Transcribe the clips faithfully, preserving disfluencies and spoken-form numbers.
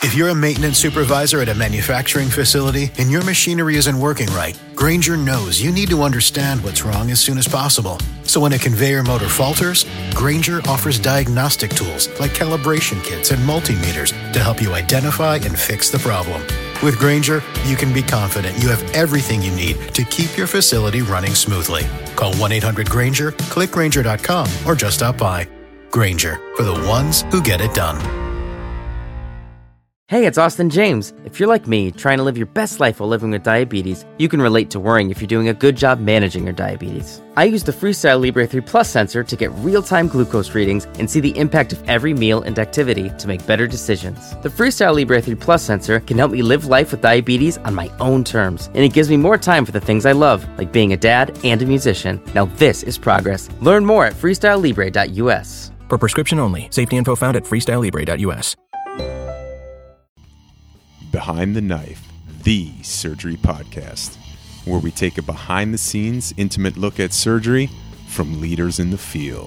If you're a maintenance supervisor at a manufacturing facility and your machinery isn't working right, Grainger knows you need to understand what's wrong as soon as possible. So when a conveyor motor falters, Grainger offers diagnostic tools like calibration kits and multimeters to help you identify and fix the problem. With Grainger, you can be confident you have everything you need to keep your facility running smoothly. Call one eight hundred Grainger, click Grainger dot com, or just stop by. Grainger, for the ones who get it done. Hey, it's Austin James. If you're like me, trying to live your best life while living with diabetes, you can relate to worrying if you're doing a good job managing your diabetes. I use the Freestyle Libre three Plus sensor to get real-time glucose readings and see the impact of every meal and activity to make better decisions. The Freestyle Libre three Plus sensor can help me live life with diabetes on my own terms, and it gives me more time for the things I love, like being a dad and a musician. Now this is progress. Learn more at freestyle libre dot u s. For prescription only. Safety info found at freestyle libre dot u s. Behind the Knife, the surgery podcast, where we take a behind-the-scenes, intimate look at surgery from leaders in the field.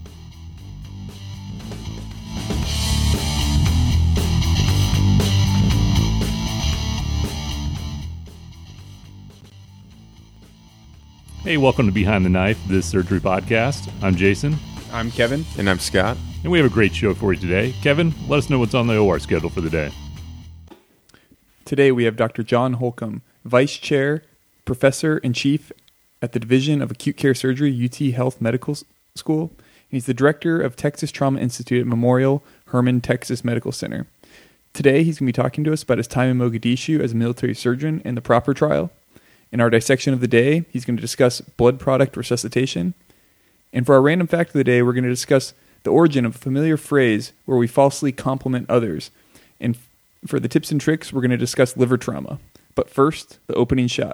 Hey, welcome to Behind the Knife, this surgery podcast. I'm Jason. I'm Kevin. And I'm Scott. And we have a great show for you today. Kevin, let us know what's on the O R schedule for the day. Today we have Doctor John Holcomb, Vice Chair, Professor and Chief at the Division of Acute Care Surgery, U T Health Medical School. And he's the Director of Texas Trauma Institute at Memorial Hermann Texas Medical Center. Today he's going to be talking to us about his time in Mogadishu as a military surgeon and the proper trial. In our dissection of the day, he's going to discuss blood product resuscitation. And for our random fact of the day, we're going to discuss the origin of a familiar phrase where we falsely compliment others. And for the tips and tricks, we're going to discuss liver trauma. But first, the opening shot.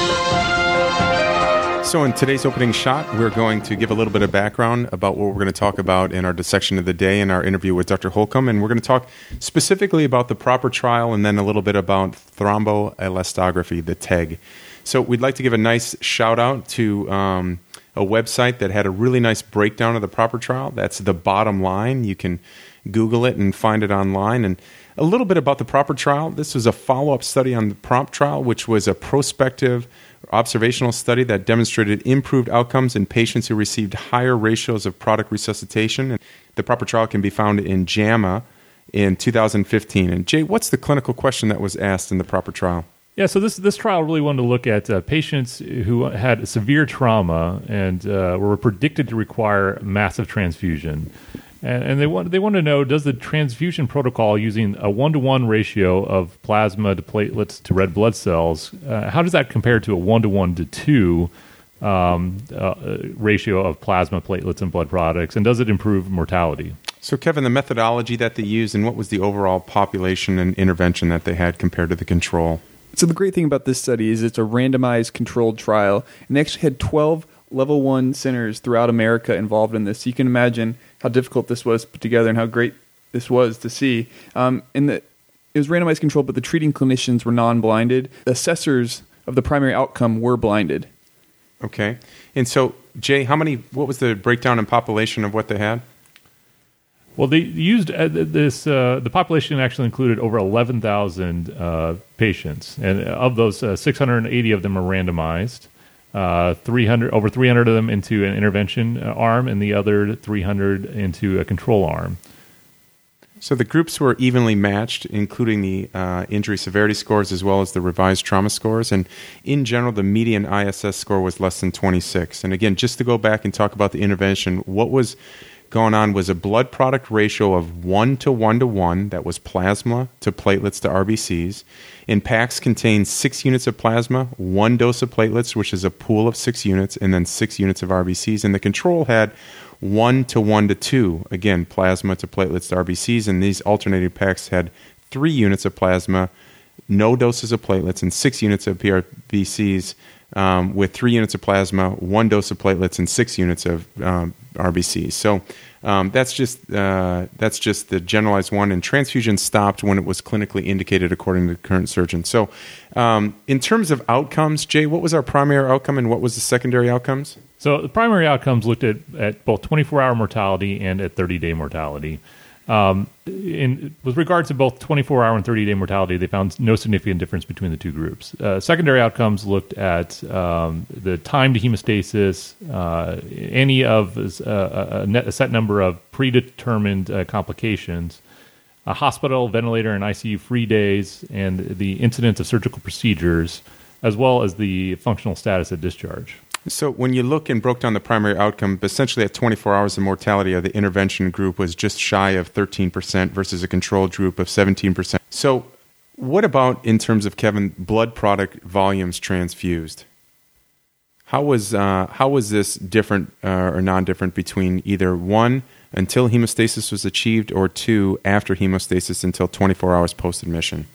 So in today's opening shot, we're going to give a little bit of background about what we're going to talk about in our dissection of the day in our interview with Doctor Holcomb. And we're going to talk specifically about the proper trial and then a little bit about thromboelastography, the T E G. So we'd like to give a nice shout out to um, a website that had a really nice breakdown of the proper trial. That's The Bottom Line. You can Google it and find it online. And a little bit about the proper trial. This was a follow-up study on the PROMPT trial, which was a prospective observational study that demonstrated improved outcomes in patients who received higher ratios of product resuscitation. And the proper trial can be found in JAMA in two thousand fifteen. And Jay, what's the clinical question that was asked in the proper trial? Yeah, so this this trial really wanted to look at uh, patients who had severe trauma and uh, were predicted to require massive transfusion. And, and they want they want to know, does the transfusion protocol using a one-to-one ratio of plasma to platelets to red blood cells, uh, how does that compare to a one-to-one to two um, uh, ratio of plasma, platelets, and blood products? And does it improve mortality? So, Kevin, the methodology that they used and what was the overall population and intervention that they had compared to the control? So the great thing about this study is it's a randomized controlled trial, and they actually had twelve level one centers throughout America involved in this. So you can imagine how difficult this was to put together and how great this was to see. Um, and the, it was randomized controlled, but the treating clinicians were non-blinded. The assessors of the primary outcome were blinded. Okay. And so, Jay, how many? What was the breakdown in population of what they had? Well, they used uh, this. Uh, the population actually included over eleven thousand uh, patients, and of those, uh, six hundred eighty of them are randomized. Uh, three hundred over three hundred of them into an intervention arm, and the other three hundred into a control arm. So the groups were evenly matched, including the uh, injury severity scores as well as the revised trauma scores. And in general, the median I S S score was less than twenty-six. And again, just to go back and talk about the intervention, what was going on was a blood product ratio of one to one to one. That was plasma to platelets to R B Cs. And packs contained six units of plasma, one dose of platelets, which is a pool of six units, and then six units of R B Cs. And the control had one to one to two. Again, plasma to platelets to R B Cs. And these alternating packs had three units of plasma, no doses of platelets, and six units of P R B Cs. Um, with three units of plasma, one dose of platelets, and six units of um, R B Cs. So um, that's just uh, that's just the generalized one. And transfusion stopped when it was clinically indicated, according to the current surgeon. So um, in terms of outcomes, Jay, what was our primary outcome and what was the secondary outcomes? So the primary outcomes looked at, at both twenty-four hour mortality and at thirty day mortality. Um, in, with regards to both twenty-four hour and thirty-day mortality, they found no significant difference between the two groups. Uh, secondary outcomes looked at um, the time to hemostasis, uh, any of uh, a, net, a set number of predetermined uh, complications, a hospital, ventilator, and I C U-free days, and the incidence of surgical procedures, as well as the functional status at discharge. So when you look and broke down the primary outcome, essentially at twenty-four hours, the mortality of the intervention group was just shy of thirteen percent versus a controlled group of seventeen percent. So what about in terms of, Kevin, blood product volumes transfused? How was uh, how was this different uh, or non-different between either one, until hemostasis was achieved, or two, after hemostasis until twenty-four hours post-admission?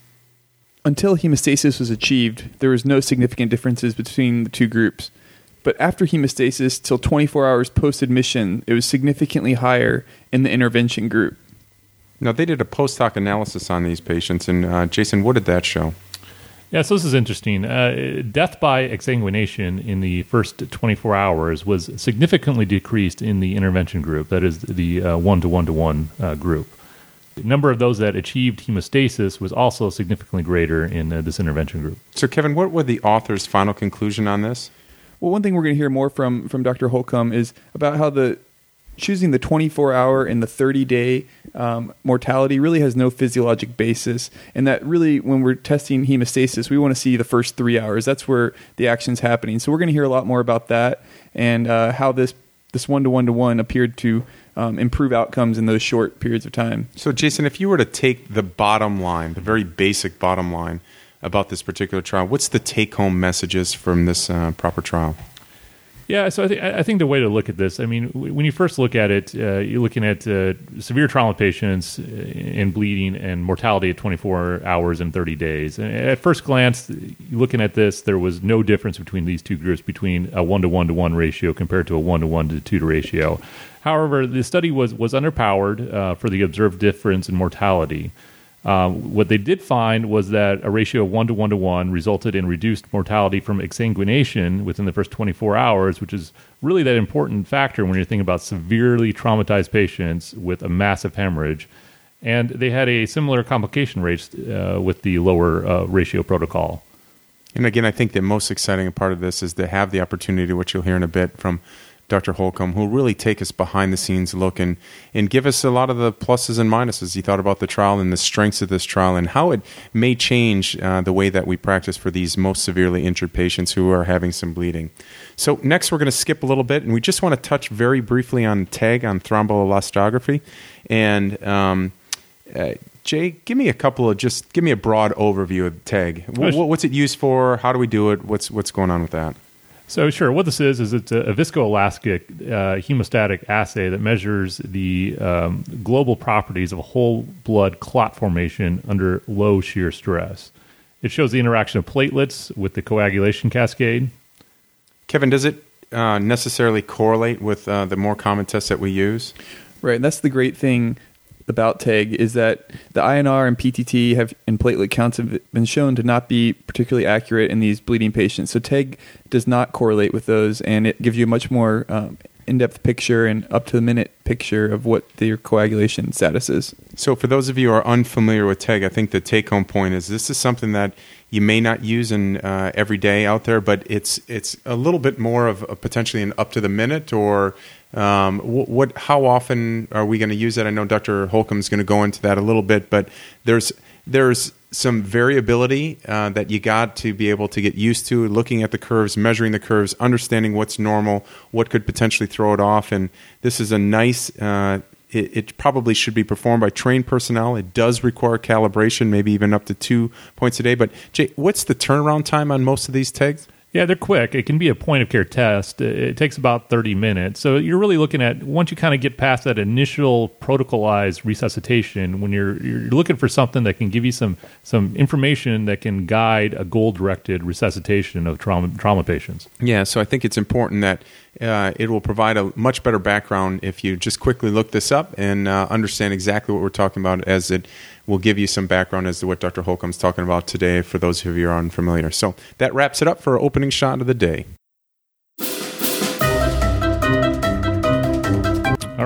Until hemostasis was achieved, there was no significant differences between the two groups. But after hemostasis, till twenty-four hours post-admission, it was significantly higher in the intervention group. Now, they did a post-hoc analysis on these patients, and uh, Jason, what did that show? Yeah, so this is interesting. Uh, death by exsanguination in the first twenty-four hours was significantly decreased in the intervention group, that is the uh, one-to-one-to-one uh, group. The number of those that achieved hemostasis was also significantly greater in uh, this intervention group. So, Kevin, what were the author's final conclusion on this? Well, one thing we're going to hear more from, from Doctor Holcomb is about how the choosing the twenty-four hour and the thirty-day um, mortality really has no physiologic basis, and that really, when we're testing hemostasis, we want to see the first three hours. That's where the action's happening. So we're going to hear a lot more about that and uh, how this this one-to-one-to-one appeared to um, improve outcomes in those short periods of time. So, Jason, if you were to take the bottom line, the very basic bottom line about this particular trial, what's the take-home messages from this uh, proper trial? Yeah, so I, th- I think the way to look at this, I mean, w- when you first look at it, uh, you're looking at uh, severe trauma patients and bleeding and mortality at twenty-four hours and thirty days. And at first glance, looking at this, there was no difference between these two groups, between a one-to-one-to-one ratio compared to a one-to-one-to-two ratio. However, the study was, was underpowered uh, for the observed difference in mortality. Um, what they did find was that a ratio of one to one to one resulted in reduced mortality from exsanguination within the first twenty-four hours, which is really that important factor when you're thinking about severely traumatized patients with a massive hemorrhage. And they had a similar complication rates uh, with the lower uh, ratio protocol. And again, I think the most exciting part of this is to have the opportunity, which you'll hear in a bit from Doctor Holcomb, who will really take us behind the scenes look and, and give us a lot of the pluses and minuses. He thought about the trial and the strengths of this trial and how it may change uh, the way that we practice for these most severely injured patients who are having some bleeding. So next we're going to skip a little bit, and we just want to touch very briefly on TEG, on thromboelastography. And um, uh, Jay, give me a couple of, just give me a broad overview of TEG. W- what's it used for? How do we do it? What's what's going on with that? So sure, what this is, is it's a, a viscoelastic uh, hemostatic assay that measures the um, global properties of whole blood clot formation under low shear stress. It shows the interaction of platelets with the coagulation cascade. Kevin, does it uh, necessarily correlate with uh, the more common tests that we use? Right, and that's the great thing about TEG is that the I N R and P T T have and platelet counts have been shown to not be particularly accurate in these bleeding patients. So TEG does not correlate with those, and it gives you a much more um, in-depth picture and up-to-the-minute picture of what their coagulation status is. So for those of you who are unfamiliar with TEG, I think the take-home point is this is something that you may not use in uh, every day out there, but it's it's a little bit more of a, potentially an up-to-the-minute or Um, what, what? How often are we going to use that? I know Doctor Holcomb is going to go into that a little bit, but there's there's some variability uh, that you got to be able to get used to, looking at the curves, measuring the curves, understanding what's normal, what could potentially throw it off. And this is a nice. Uh, it, it probably should be performed by trained personnel. It does require calibration, maybe even up to two points a day. But Jay, what's the turnaround time on most of these TEGs? Yeah, they're quick. It can be a point-of-care test. It takes about thirty minutes. So you're really looking at, once you kind of get past that initial protocolized resuscitation, when you're you're looking for something that can give you some some information that can guide a goal-directed resuscitation of trauma trauma patients. Yeah, so I think it's important that uh, it will provide a much better background if you just quickly look this up and uh, understand exactly what we're talking about, as it will give you some background as to what Doctor Holcomb's talking about today for those of you who are unfamiliar. So that wraps it up for our opening shot of the day. All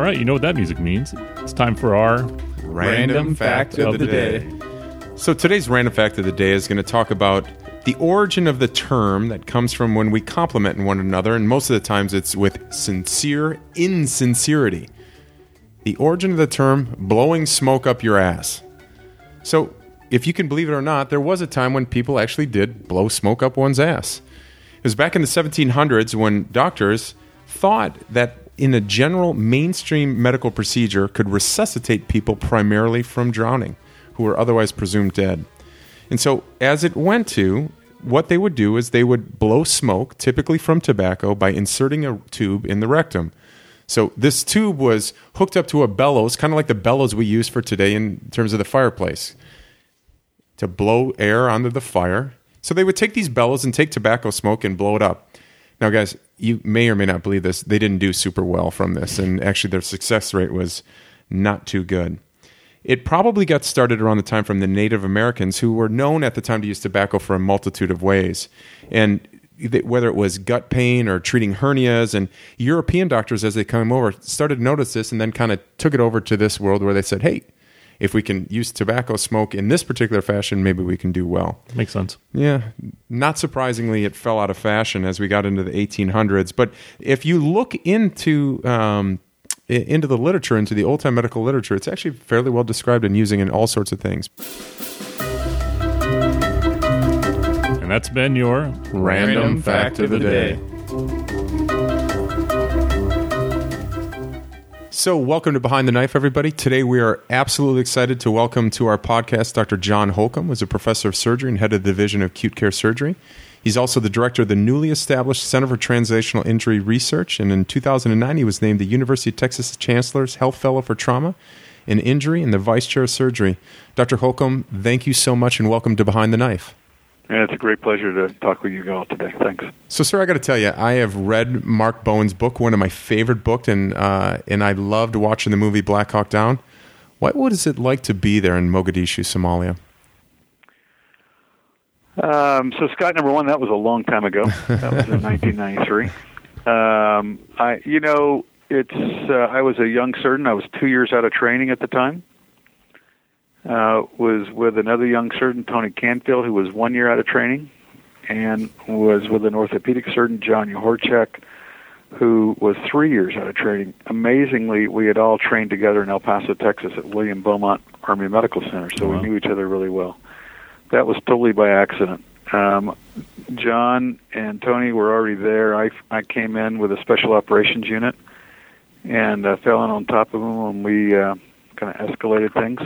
All right, you know what that music means. It's time for our Random Fact of the Day. So today's Random Fact of the Day is going to talk about the origin of the term that comes from when we compliment one another, and most of the times it's with sincere insincerity. The origin of the term, blowing smoke up your ass. So, if you can believe it or not, there was a time when people actually did blow smoke up one's ass. It was back in the seventeen hundreds when doctors thought that in a general mainstream medical procedure could resuscitate people primarily from drowning, who were otherwise presumed dead. And so, as it went to, what they would do is they would blow smoke, typically from tobacco, by inserting a tube in the rectum. So this tube was hooked up to a bellows, kind of like the bellows we use for today in terms of the fireplace, to blow air onto the fire. So they would take these bellows and take tobacco smoke and blow it up. Now, guys, you may or may not believe this. They didn't do super well from this, and actually their success rate was not too good. It probably got started around the time from the Native Americans, who were known at the time to use tobacco for a multitude of ways. And whether it was gut pain or treating hernias, and European doctors, as they came over, started to notice this and then kind of took it over to this world where they said, hey, if we can use tobacco smoke in this particular fashion, maybe we can do well. Makes sense. Yeah. Not surprisingly, it fell out of fashion as we got into the eighteen hundreds. But if you look into um, into the literature, into the old-time medical literature, it's actually fairly well described and using in all sorts of things. And that's been your Random, Random Fact of the Day. So welcome to Behind the Knife, everybody. Today we are absolutely excited to welcome to our podcast Doctor John Holcomb, who is a professor of surgery and head of the Division of Acute Care Surgery. He's also the director of the newly established Center for Translational Injury Research, and in two thousand nine he was named the University of Texas Chancellor's Health Fellow for Trauma and Injury and the Vice Chair of Surgery. Doctor Holcomb, thank you so much and welcome to Behind the Knife. Yeah, it's a great pleasure to talk with you all today. Thanks. So, sir, I got to tell you, I have read Mark Bowen's book, one of my favorite books, and uh, and I loved watching the movie Black Hawk Down. What what is it like to be there in Mogadishu, Somalia? Um, so, Scott, number one, that was a long time ago. That was in nineteen ninety-three. Um, I, you know, it's. Uh, I was a young surgeon. I was two years out of training at the time. Uh, was with another young surgeon, Tony Canfield, who was one year out of training, and was with an orthopedic surgeon, John Uhorchak, who was three years out of training. Amazingly, we had all trained together in El Paso, Texas at William Beaumont Army Medical Center, so wow. we knew each other really well. That was totally by accident. Um, John and Tony were already there. I, I came in with a special operations unit and uh, fell in on top of them, and we uh, kind of escalated things.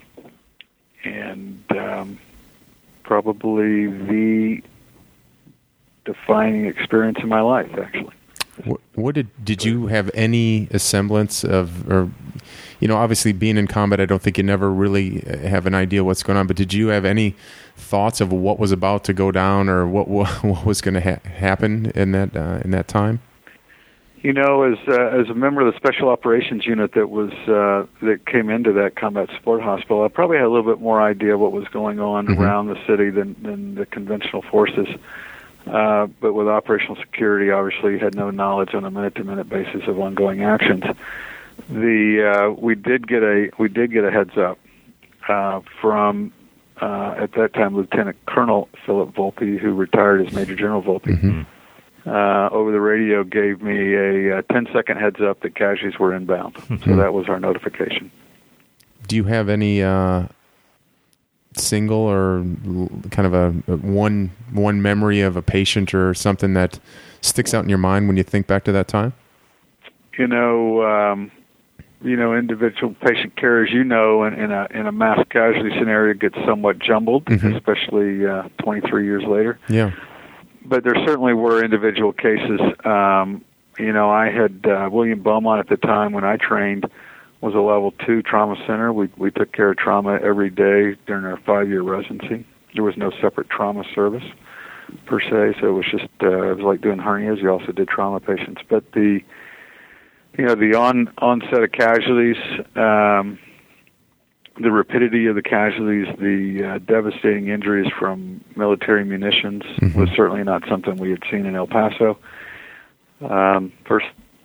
And um, probably the defining experience in my life, actually. What, what did did you have any semblance of, or you know, obviously being in combat, I don't think you never really have an idea what's going on. But did you have any thoughts of what was about to go down, or what what, what was going to ha- happen in that uh, in that time? You know, as uh, as a member of the Special Operations Unit that was uh, that came into that combat support hospital, I probably had a little bit more idea of what was going on mm-hmm. around the city than, than the conventional forces. Uh, but with operational security, obviously, you had no knowledge on a minute-to-minute basis of ongoing actions. The uh, we did get a we did get a heads up uh, from uh, at that time Lieutenant Colonel Philip Volpe, who retired as Major General Volpe. Mm-hmm. Uh, over the radio, gave me a, a ten-second heads up that casualties were inbound. Mm-hmm. So that was our notification. Do you have any uh, single or kind of a, a one one memory of a patient or something that sticks out in your mind when you think back to that time? You know, um, you know, individual patient care, as you know, in, in a in a mass casualty scenario, gets somewhat jumbled, mm-hmm. especially uh, twenty-three years later. Yeah. But there certainly were individual cases. Um, you know, I had uh, William Beaumont at the time when I trained was a level two trauma center. We we took care of trauma every day during our five-year residency. There was no separate trauma service per se, so it was just uh, it was like doing hernias. You also did trauma patients, but the you know the on onset of casualties. Um, The rapidity of the casualties, the uh, devastating injuries from military munitions mm-hmm. was certainly not something we had seen in El Paso. Um, first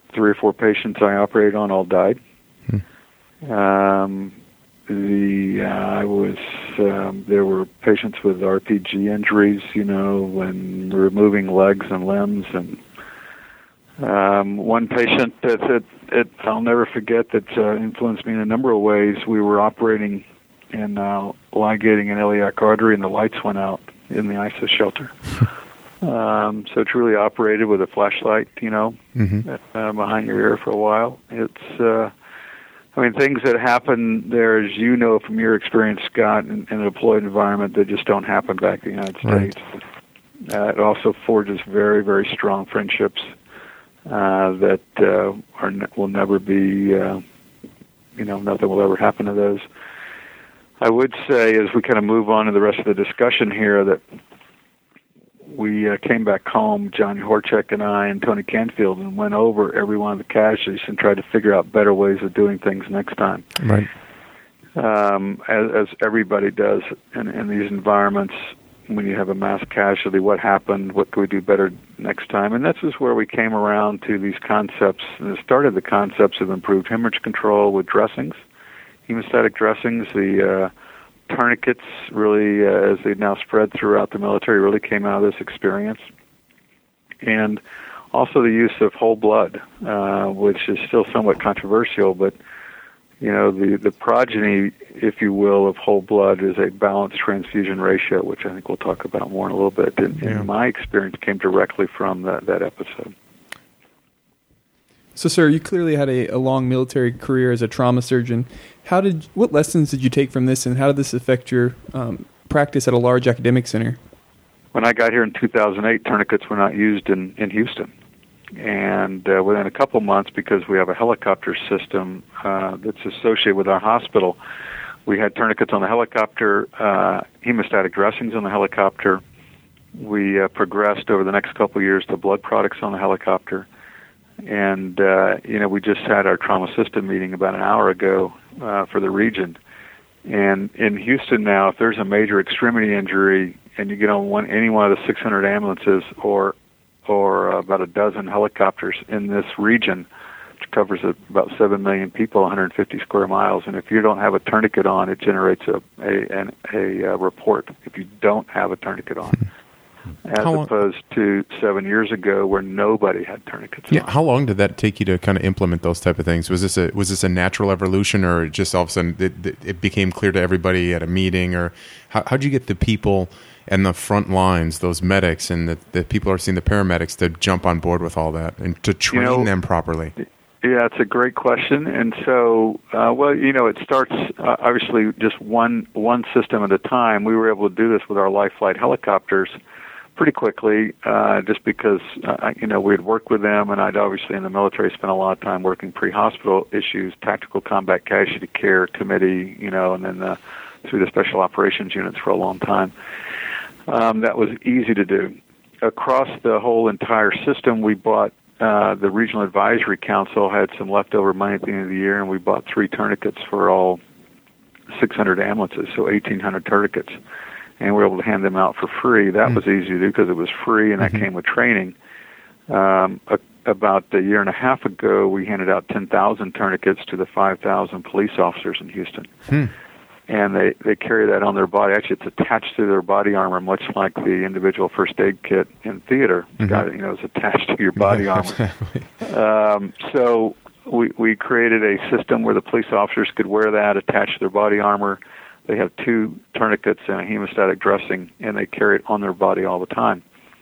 three or four patients I operated on all died. Hmm. Um, the uh, I was um, there were patients with R P G injuries, you know, when removing legs and limbs, and um, one patient that, that, that I'll never forget that uh, influenced me in a number of ways. We were operating and uh, ligating an iliac artery, and the lights went out in the I S O shelter. um, so truly operated with a flashlight, you know, mm-hmm. uh, behind your ear for a while. It's, uh, I mean, things that happen there, as you know from your experience, Scott, in, in a deployed environment that just don't happen back in the United States. Right. Uh, it also forges very, very strong friendships uh, that uh, are will never be, uh, you know, nothing will ever happen to those. I would say, as we kind of move on to the rest of the discussion here, that we uh, came back home, Johnny Horchak and I and Tony Canfield, and went over every one of the casualties and tried to figure out better ways of doing things next time. Right. Um, as, as everybody does in, in these environments, when you have a mass casualty, what happened, what could we do better next time? And this is where we came around to these concepts, and it started the concepts of improved hemorrhage control with dressings. Hemostatic dressings, the uh, tourniquets, really, uh, as they now spread throughout the military, really came out of this experience. And also the use of whole blood, uh, which is still somewhat controversial, but, you know, the, the progeny, if you will, of whole blood is a balanced transfusion ratio, which I think we'll talk about more in a little bit. And, yeah. and my experience came directly from that, that episode. So, sir, you clearly had a, a long military career as a trauma surgeon. How did what lessons did you take from this, and how did this affect your um, practice at a large academic center? When I got here in two thousand eight, tourniquets were not used in, in Houston. And uh, within a couple months, because we have a helicopter system uh, that's associated with our hospital, we had tourniquets on the helicopter, uh, hemostatic dressings on the helicopter. We uh, progressed over the next couple of years to blood products on the helicopter. And, uh, you know, we just had our trauma system meeting about an hour ago uh, for the region. And in Houston now, if there's a major extremity injury and you get on one, any one of the six hundred ambulances or or about a dozen helicopters in this region, which covers about seven million people, one hundred fifty square miles, and if you don't have a tourniquet on, it generates a a, an, a, a report if you don't have a tourniquet on. As how opposed long, to seven years ago, where nobody had tourniquets. Yeah, on. How long did that take you to kind of implement those type of things? Was this a was this a natural evolution, or just all of a sudden it, it became clear to everybody at a meeting? Or how how'd you get the people and the front lines, those medics, and the, the people who are seeing the paramedics to jump on board with all that and to train you know, them properly? Yeah, it's a great question. And so, uh, well, you know, it starts uh, obviously just one one system at a time. We were able to do this with our Life Flight helicopters pretty quickly, uh, just because, uh, you know, we had worked with them, and I'd obviously in the military spent a lot of time working pre-hospital issues, tactical combat casualty care committee, you know, and then uh, through the special operations units for a long time. Um, that was easy to do. Across the whole entire system, we bought, uh, the Regional Advisory Council had some leftover money at the end of the year, and we bought three tourniquets for all six hundred ambulances, so eighteen hundred tourniquets. And we were able to hand them out for free. That mm. was easy to do because it was free, and that mm-hmm. came with training. Um, a, about a year and a half ago, we handed out ten thousand tourniquets to the five thousand police officers in Houston. Mm. And they, they carry that on their body. Actually, it's attached to their body armor, much like the individual first aid kit in theater. Mm-hmm. Got it, you know, it's attached to your body yeah, armor. Exactly. Um, so we, we created a system where the police officers could wear that attached to their body armor. They have two tourniquets and a hemostatic dressing, and they carry it on their body all the time.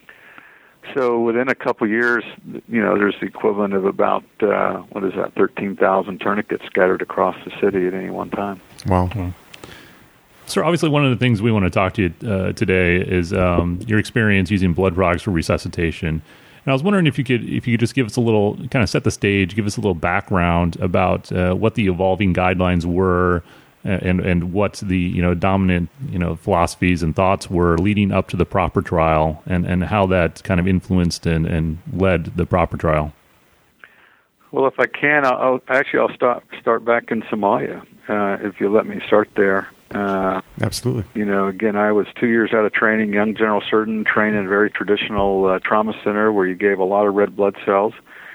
So within a couple of years, you know, there's the equivalent of about, uh, what is that, thirteen thousand tourniquets scattered across the city at any one time. Wow. wow. So obviously one of the things we want to talk to you uh, today is um, your experience using blood products for resuscitation. And I was wondering if you could if you could just give us a little, kind of set the stage, give us a little background about uh, what the evolving guidelines were, and and what the you know dominant you know philosophies and thoughts were leading up to the proper trial, and, and how that kind of influenced and, and led the proper trial. Well, if I can, I'll, I'll actually I'll start start back in Somalia, uh, if you let me start there. Uh, Absolutely. You know, again, I was two years out of training, young general surgeon, trained in a very traditional uh, trauma center where you gave a lot of red blood cells.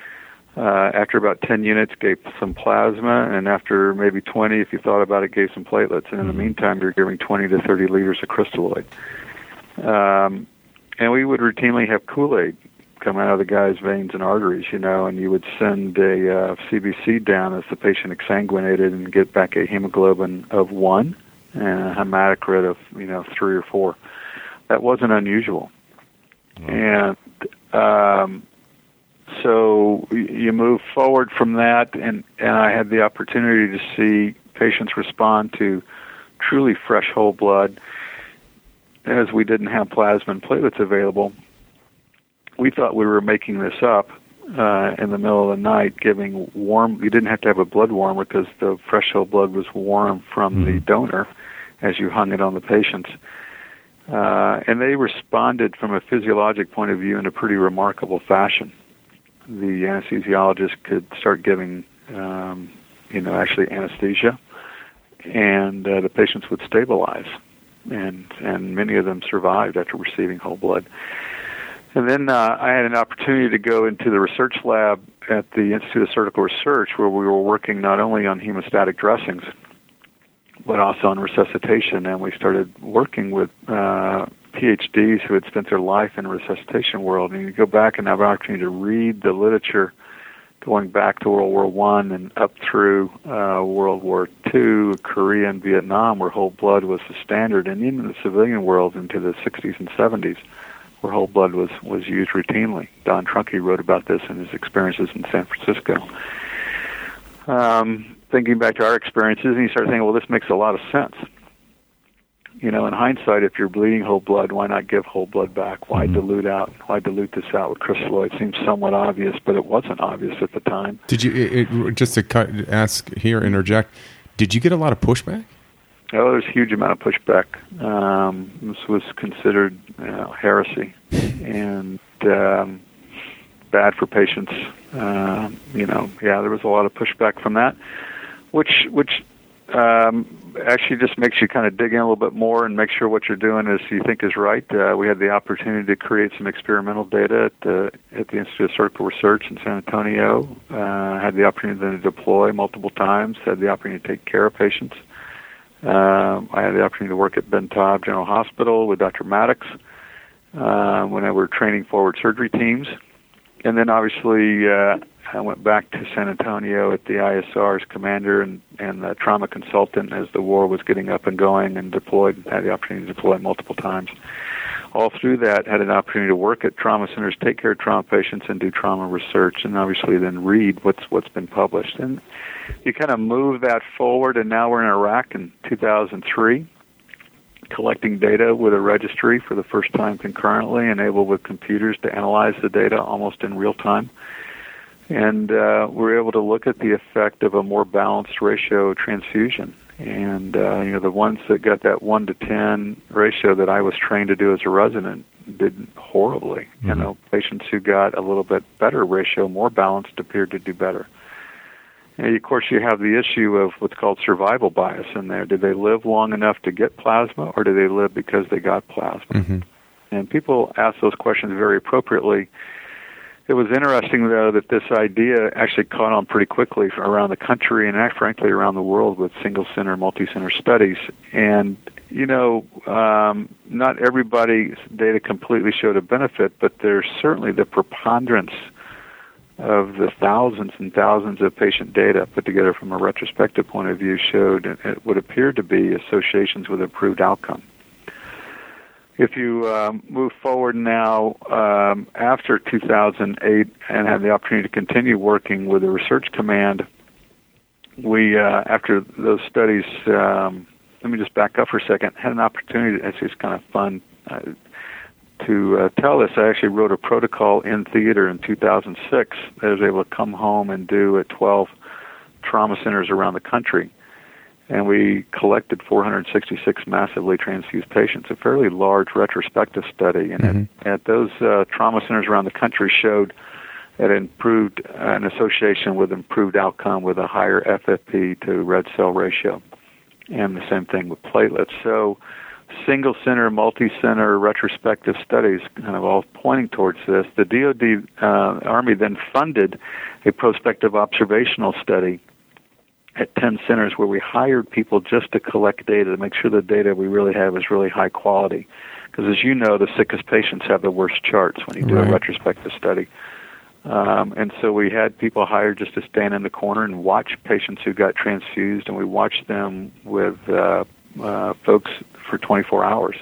Uh, after about ten units, gave some plasma, and after maybe twenty, if you thought about it, gave some platelets. And in the meantime, you're giving twenty to thirty liters of crystalloid. Um, and we would routinely have Kool-Aid come out of the guy's veins and arteries, you know, and you would send a uh, C B C down as the patient exsanguinated and get back a hemoglobin of one and a hematocrit of, you know, three or four. That wasn't unusual. Mm-hmm. And um, so you move forward from that, and, and I had the opportunity to see patients respond to truly fresh whole blood. As we didn't have plasma and platelets available, we thought we were making this up uh, in the middle of the night, giving warm. You didn't have to have a blood warmer because the fresh whole blood was warm from mm-hmm. the donor as you hung it on the patients. Uh, and they responded from a physiologic point of view in a pretty remarkable fashion. The anesthesiologist could start giving, um, you know, actually anesthesia, and uh, the patients would stabilize, and and many of them survived after receiving whole blood. And then uh, I had an opportunity to go into the research lab at the Institute of Surgical Research, where we were working not only on hemostatic dressings, but also on resuscitation. And we started working with uh, P H Ds who had spent their life in the resuscitation world. And you go back and have an opportunity to read the literature going back to World War One and up through uh, World War Two, Korea, and Vietnam, where whole blood was the standard, and even in the civilian world into the sixties and seventies, where whole blood was, was used routinely. Don Trunke wrote about this in his experiences in San Francisco. Um, thinking back to our experiences, and you start thinking, well, this makes a lot of sense. You know, in hindsight, if you're bleeding whole blood, why not give whole blood back? Why mm-hmm. dilute out? Why dilute this out with crystalloid? It seems somewhat obvious, but it wasn't obvious at the time. Did you, it, it, just to cut, ask here, interject, did you get a lot of pushback? Oh, there's a huge amount of pushback. Um, this was considered you know, heresy and um, bad for patients. Uh, you know, yeah, there was a lot of pushback from that, which which um, actually just makes you kind of dig in a little bit more and make sure what you're doing is you think is right. Uh, we had the opportunity to create some experimental data at the, at the Institute of Surgical Research in San Antonio. Uh, had the opportunity to deploy multiple times. Had the opportunity to take care of patients. Uh, I had the opportunity to work at Ben Taub General Hospital with Doctor Maddox uh, when I were training forward surgery teams. And then obviously uh, I went back to San Antonio at the I S R as commander and, and the trauma consultant as the war was getting up and going, and deployed, and had the opportunity to deploy multiple times. All through that, had an opportunity to work at trauma centers, take care of trauma patients, and do trauma research, and obviously then read what's what's been published. And you kind of move that forward, and now we're in Iraq in two thousand three, collecting data with a registry for the first time concurrently, and able with computers to analyze the data almost in real time. And uh, we're able to look at the effect of a more balanced ratio transfusion. And, uh, you know, the ones that got that one to ten ratio that I was trained to do as a resident did horribly. Mm-hmm. You know, patients who got a little bit better ratio, more balanced, appeared to do better. And, of course, you have the issue of what's called survival bias in there. Did they live long enough to get plasma, or did they live because they got plasma? Mm-hmm. And people ask those questions very appropriately. It was interesting, though, that this idea actually caught on pretty quickly around the country and, frankly, around the world with single-center, multi-center studies. And, you know, um, not everybody's data completely showed a benefit, but there's certainly the preponderance of the thousands and thousands of patient data put together from a retrospective point of view showed it would appear to be associations with improved outcome. If you um, move forward now um, after two thousand eight and have the opportunity to continue working with the research command, we, uh, after those studies, um, let me just back up for a second, had an opportunity, it's just kind of fun, uh, to uh, tell this. I actually wrote a protocol in theater in two thousand six that I was able to come home and do at twelve trauma centers around the country. And we collected four hundred sixty-six massively transfused patients, a fairly large retrospective study. And mm-hmm. at, at those uh, trauma centers around the country showed that it improved uh, an association with improved outcome with a higher F F P to red cell ratio. And the same thing with platelets. So single center, multi-center retrospective studies kind of all pointing towards this. The D O D uh, Army then funded a prospective observational study at ten centers where we hired people just to collect data, to make sure the data we really have is really high quality. Because as you know, the sickest patients have the worst charts when you do right. a retrospective study. Um, and so we had people hired just to stand in the corner and watch patients who got transfused, and we watched them with uh, uh, folks for twenty-four hours.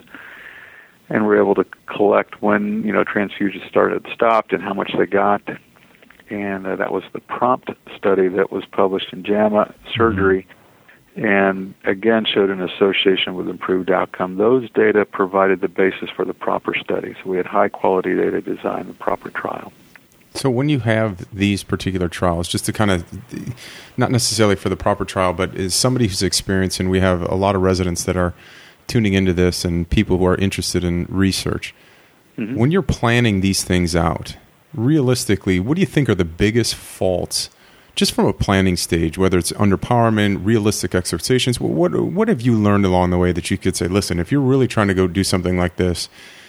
And we were able to collect when, you know, transfusions started, stopped, and how much they got. And uh, that was the PROMPT study that was published in JAMA Surgery, mm-hmm. and again showed an association with improved outcome. Those data provided the basis for the proper study. So we had high-quality data to design the proper trial. So when you have these particular trials, just to kind of, not necessarily for the proper trial, but as somebody who's experienced, and we have a lot of residents that are tuning into this and people who are interested in research, mm-hmm. when you're planning these things out, realistically, what do you think are the biggest faults, just from a planning stage, whether it's underpowerment, realistic expectations? What, what have you learned along the way that you could say, listen, if you're really trying to go do something like this,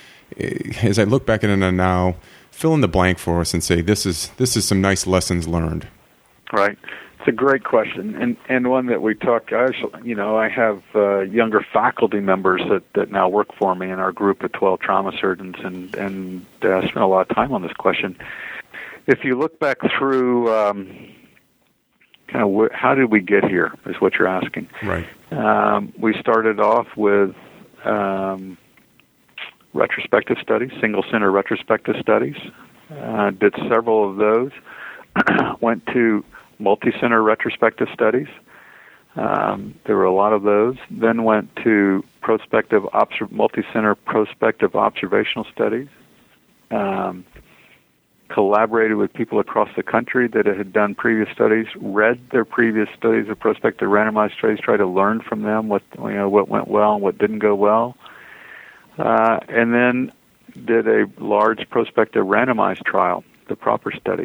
as I look back at it now, fill in the blank for us and say this is this is some nice lessons learned. Right, it's a great question, and and one that we talk. I actually, you know, I have uh, younger faculty members that, that now work for me in our group of twelve trauma surgeons, and and uh, spend a lot of time on this question. If you look back through, um, kind of wh- how did we get here? Is what you're asking. Right. Um, we started off with. Um, retrospective studies, single-center retrospective studies. Uh, did several of those. Went to multi-center retrospective studies. Um, there were a lot of those. Then went to prospective, obser- multi-center prospective observational studies. Um, collaborated with people across the country that had done previous studies, read their previous studies of prospective randomized studies, tried to learn from them what you know what went well and what didn't go well. Uh, and then did a large prospective randomized trial, the proper study,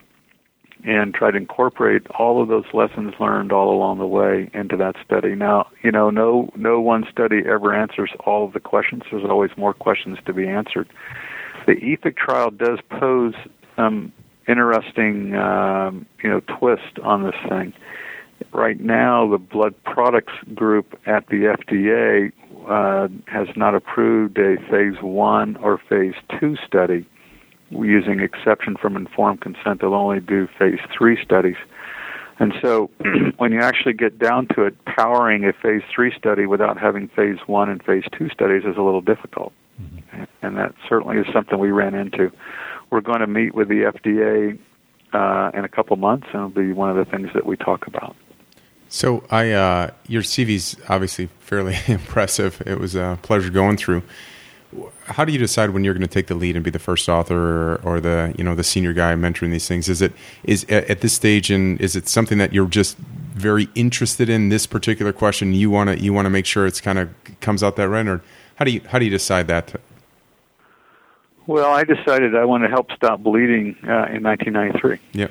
and tried to incorporate all of those lessons learned all along the way into that study. Now, you know, no no one study ever answers all of the questions. There's always more questions to be answered. The E F I C trial does pose some interesting, um, you know, twist on this thing. Right now, the blood products group at the F D A uh, has not approved a phase one or phase two study. Using exception from informed consent, they'll only do phase three studies. And so when you actually get down to it, powering a phase three study without having phase one and phase two studies is a little difficult. Mm-hmm. And that certainly is something we ran into. We're going to meet with the F D A uh, in a couple months, and it'll be one of the things that we talk about. So I, uh, your C V's obviously fairly impressive. It was a pleasure going through. How do you decide when you're going to take the lead and be the first author, or, or the you know the senior guy mentoring these things? Is it is at this stage, and is it something that you're just very interested in this particular question? You want to you want to make sure it's kind of comes out that right, or how do you how do you decide that? Well, I decided I want to help stop bleeding uh, in nineteen ninety-three. Yep.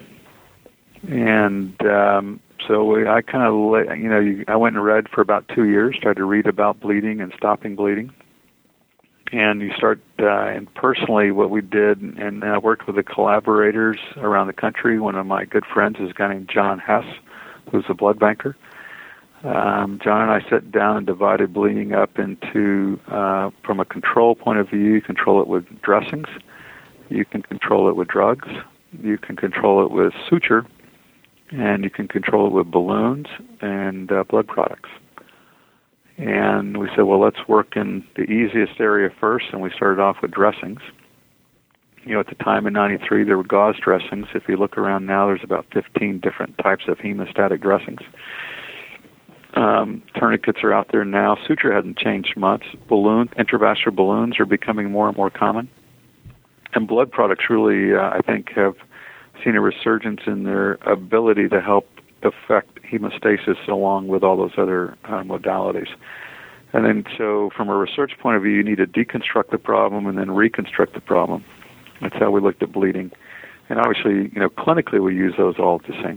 And um, so we, I kind of, you know, you, I went and read for about two years, tried to read about bleeding and stopping bleeding. And you start, uh, and personally what we did, and I worked with the collaborators around the country. One of my good friends is a guy named John Hess, who's a blood banker. Um, John and I sat down and divided bleeding up into, uh, from a control point of view, you control it with dressings, you can control it with drugs, you can control it with suture, and you can control it with balloons and uh, blood products. And we said, well, let's work in the easiest area first, and we started off with dressings. You know, at the time in ninety-three, there were gauze dressings. If you look around now, there's about fifteen different types of hemostatic dressings. Um, tourniquets are out there now. Suture hasn't changed much. Balloon, intravascular balloons are becoming more and more common. And blood products really, uh, I think, have seen a resurgence in their ability to help affect hemostasis along with all those other uh, modalities. And then so from a research point of view, you need to deconstruct the problem and then reconstruct the problem. That's how we looked at bleeding. And obviously, you know, clinically we use those all at the same time.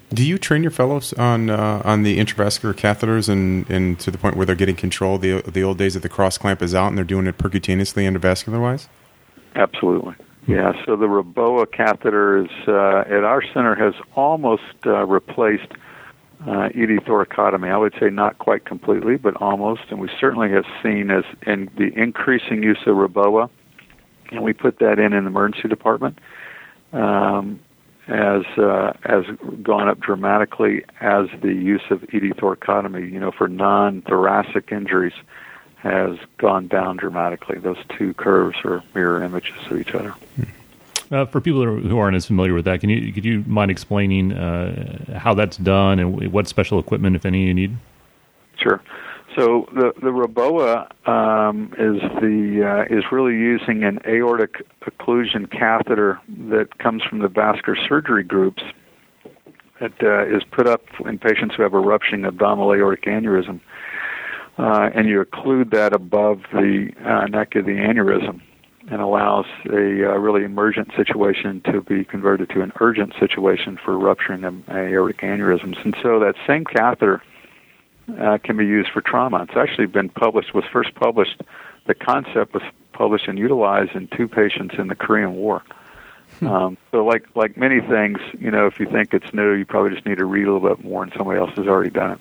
Do you train your fellows on uh, on the intravascular catheters and, and to the point where they're getting control? The the old days that the cross clamp is out and they're doing it percutaneously endovascular wise? Absolutely. Yeah, so the Reboa catheter is uh, at our center has almost uh, replaced uh, E D thoracotomy. I would say not quite completely, but almost. And we certainly have seen as in the increasing use of Reboa, and we put that in in the emergency department, um, as uh, has gone up dramatically as the use of E D thoracotomy, you know, for non-thoracic injuries has gone down dramatically. Those two curves are mirror images of each other. Uh, for people who aren't as familiar with that, can you could you mind explaining uh, how that's done and what special equipment, if any, you need? Sure. So the the Reboa um, is the uh, is really using an aortic occlusion catheter that comes from the vascular surgery groups. It uh, is put up in patients who have a rupturing abdominal aortic aneurysm. Uh, and you occlude that above the uh, neck of the aneurysm and allows a uh, really emergent situation to be converted to an urgent situation for rupturing of aortic aneurysms. And so that same catheter uh, can be used for trauma. It's actually been published, was first published, the concept was published and utilized in two patients in the Korean War. Hmm. Um, so like like many things, you know, if you think it's new, you probably just need to read a little bit more and somebody else has already done it.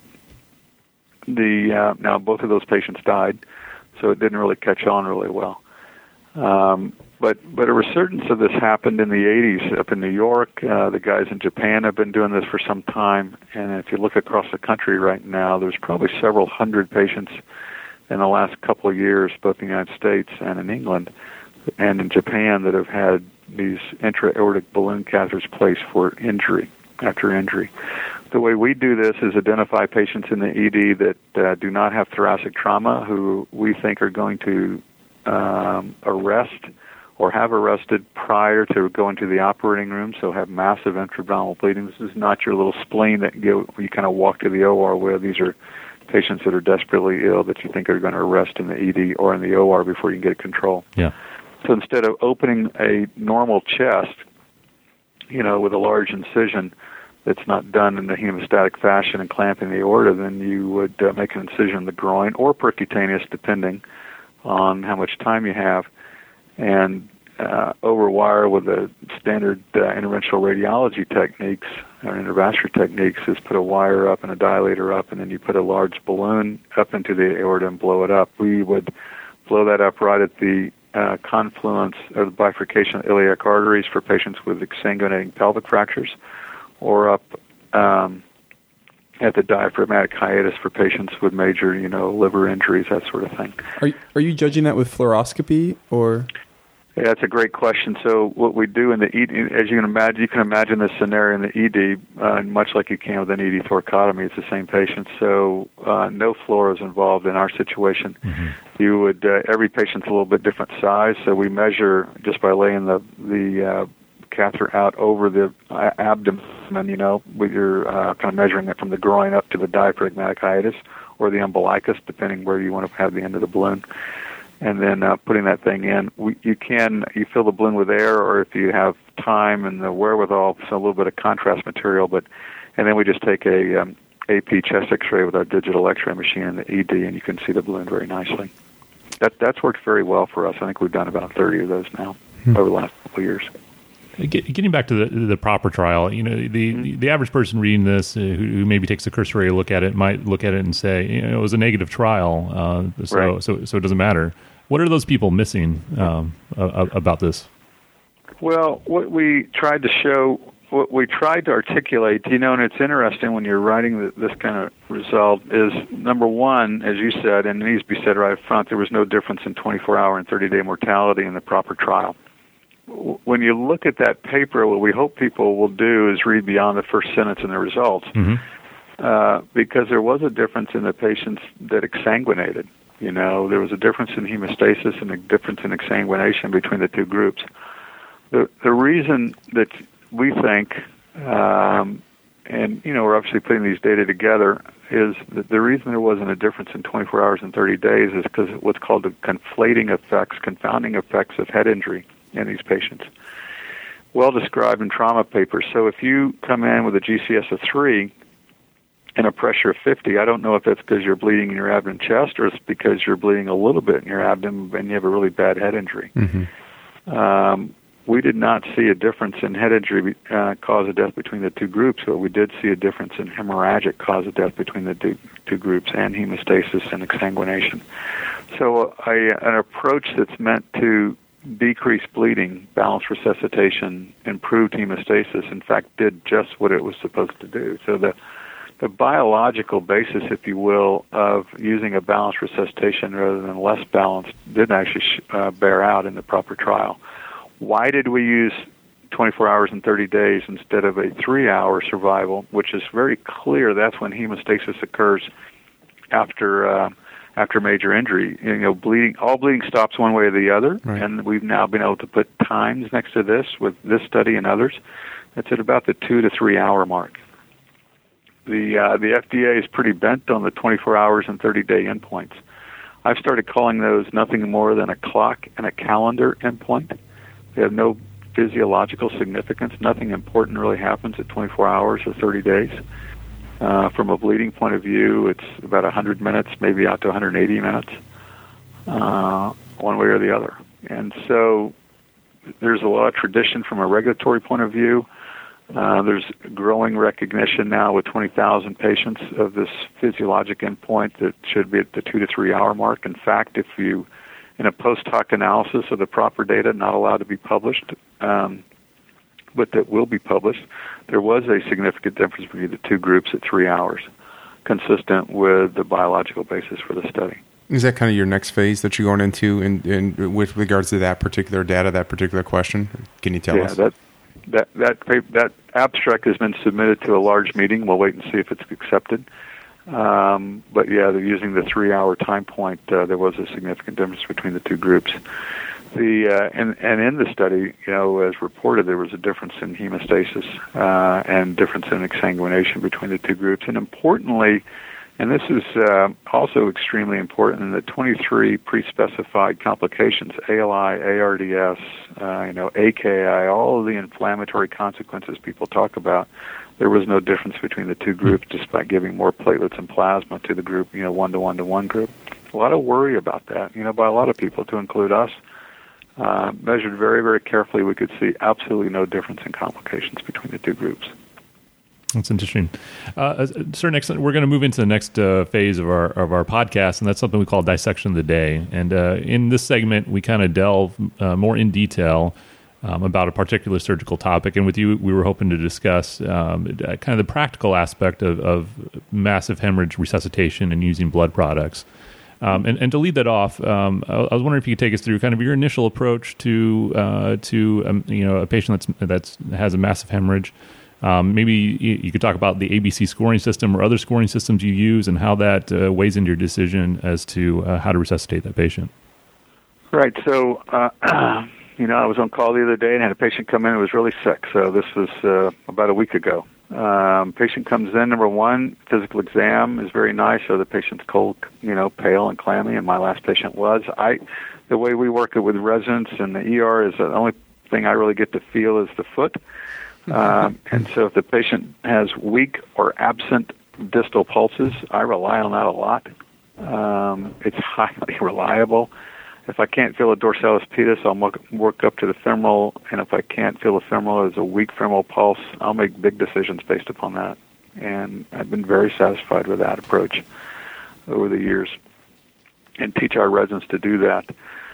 The uh, now both of those patients died, so it didn't really catch on really well. Um, but but a resurgence of this happened in the eighties up in New York. Uh, the guys in Japan have been doing this for some time, and if you look across the country right now, there's probably several hundred patients in the last couple of years, both in the United States and in England and in Japan, that have had these intra-aortic balloon catheters placed for injury after injury. The way we do this is identify patients in the E D that uh, do not have thoracic trauma, who we think are going to um, arrest or have arrested prior to going to the operating room, so have massive intra-abdominal bleeding. This is not your little spleen that you, you kind of walk to the O R with. These are patients that are desperately ill that you think are going to arrest in the E D or in the O R before you can get control. Yeah. So instead of opening a normal chest, you know, with a large incision that's not done in the hemostatic fashion and clamping the aorta, then you would uh, make an incision in the groin or percutaneous, depending on how much time you have, and uh, overwire with the standard uh, interventional radiology techniques or intravascular techniques is put a wire up and a dilator up, and then you put a large balloon up into the aorta and blow it up. We would blow that up right at the uh, confluence of the bifurcation of iliac arteries for patients with exsanguinating pelvic fractures, or up um, at the diaphragmatic hiatus for patients with major, you know, liver injuries, that sort of thing. Are you, are you judging that with fluoroscopy or? Yeah, that's a great question. So what we do in the E D, as you can imagine, you can imagine this scenario in the E D, uh, much like you can with an E D thoracotomy. It's the same patient, so uh, no fluoro is involved in our situation. Mm-hmm. You would uh, every patient's a little bit different size, so we measure just by laying the the uh, catheter out over the uh, abdomen. You know, with your uh, kind of measuring it from the groin up to the diaphragmatic hiatus or the umbilicus, depending where you want to have the end of the balloon. And then uh, putting that thing in, we, you can you fill the balloon with air, or if you have time and the wherewithal, so a little bit of contrast material. But and then we just take a um, A P chest X-ray with our digital X-ray machine in the E D, and you can see the balloon very nicely. That that's worked very well for us. I think we've done about thirty of those now hmm. over the last couple of years. Getting back to the the proper trial, you know, the, mm-hmm. the average person reading this, uh, who, who maybe takes a cursory look at it, might look at it and say, you know, it was a negative trial, uh, so right. so so it doesn't matter. What are those people missing um, uh, about this? Well, what we tried to show, what we tried to articulate, you know, and it's interesting when you're writing the, this kind of result, is number one, as you said, and it needs to be said right up front, there was no difference in twenty-four hour and thirty day mortality in the proper trial. When you look at that paper, what we hope people will do is read beyond the first sentence in the results, mm-hmm. uh, because there was a difference in the patients that exsanguinated. You know, there was a difference in hemostasis and a difference in exsanguination between the two groups. The the reason that we think, um, and, you know, we're obviously putting these data together, is that the reason there wasn't a difference in twenty-four hours and thirty days is because of what's called the conflating effects, confounding effects of head injury in these patients. well described in trauma papers. So if you come in with a G C S of three and a pressure of fifty, I don't know if that's because you're bleeding in your abdomen and chest, or it's because you're bleeding a little bit in your abdomen and you have a really bad head injury. Mm-hmm. Um, we did not see a difference in head injury uh, cause of death between the two groups, but we did see a difference in hemorrhagic cause of death between the two, two groups, and hemostasis and exsanguination. So a, an approach that's meant to decrease bleeding, balance resuscitation, improved hemostasis, in fact, did just what it was supposed to do. So the the biological basis, if you will, of using a balanced resuscitation rather than less balanced did actually uh, bear out in the proper trial. Why did we use twenty-four hours and thirty days instead of a three-hour survival, which is very clear that's when hemostasis occurs after uh, after major injury? You know, bleeding, all bleeding stops one way or the other, right. And we've now been able to put times next to this with this study and others. That's at about the two to three-hour mark. The uh, the F D A is pretty bent on the twenty-four hours and thirty-day endpoints. I've started calling those nothing more than a clock and a calendar endpoint. They have no physiological significance. Nothing important really happens at twenty-four hours or thirty days. Uh, from a bleeding point of view, it's about one hundred minutes, maybe out to one hundred eighty minutes, uh, one way or the other. And so there's a lot of tradition from a regulatory point of view. Uh, there's growing recognition now with twenty thousand patients of this physiologic endpoint that should be at the two to three hour mark. In fact, if you, in a post hoc analysis of the proper data, not allowed to be published, um, but that will be published, there was a significant difference between the two groups at three hours, consistent with the biological basis for the study. Is that kind of your next phase that you're going into in, in with regards to that particular data, that particular question? Can you tell yeah, us? That, That that that abstract has been submitted to a large meeting. We'll wait and see if it's accepted. Um, but yeah, they're using the three-hour time point. Uh, there was a significant difference between the two groups. The uh, and and in the study, you know, as reported, there was a difference in hemostasis uh, and difference in exsanguination between the two groups. And importantly, and this is uh, also extremely important, in the twenty-three pre-specified complications, A L I, A R D S, uh, you know, A K I, all of the inflammatory consequences people talk about, there was no difference between the two groups, despite giving more platelets and plasma to the group, you know, one-to-one to one group. A lot of worry about that, you know, by a lot of people, to include us. Uh, measured very, very carefully, we could see absolutely no difference in complications between the two groups. That's interesting. Uh, sir, next we're going to move into the next uh, phase of our of our podcast, and that's something we call Dissection of the Day. And uh, in this segment, we kind of delve uh, more in detail um, about a particular surgical topic. And with you, we were hoping to discuss um, kind of the practical aspect of, of massive hemorrhage resuscitation and using blood products. Um, and, and to lead that off, um, I, I was wondering if you could take us through kind of your initial approach to uh, to um, you know a patient that's that's has a massive hemorrhage. Um, maybe you, you could talk about the A B C scoring system or other scoring systems you use, and how that uh, weighs into your decision as to uh, how to resuscitate that patient. Right. So, uh, you know, I was on call the other day and had a patient come in who was really sick. So this was uh, about a week ago. Um, patient comes in, number one, physical exam is very nice. So the patient's cold, you know, pale and clammy, and my last patient was. I, the way we work it with residents in the E R is the only thing I really get to feel is the foot. Um, and so if the patient has weak or absent distal pulses, I rely on that a lot. Um, it's highly reliable. If I can't feel a dorsalis pedis, I'll work, work up to the femoral, and if I can't feel the femoral, there's a weak femoral pulse, I'll make big decisions based upon that. And I've been very satisfied with that approach over the years, and teach our residents to do that.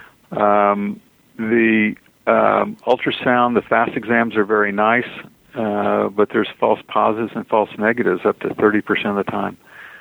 Um, the Um, ultrasound, the fast exams are very nice, uh, but there's false positives and false negatives up to thirty percent of the time,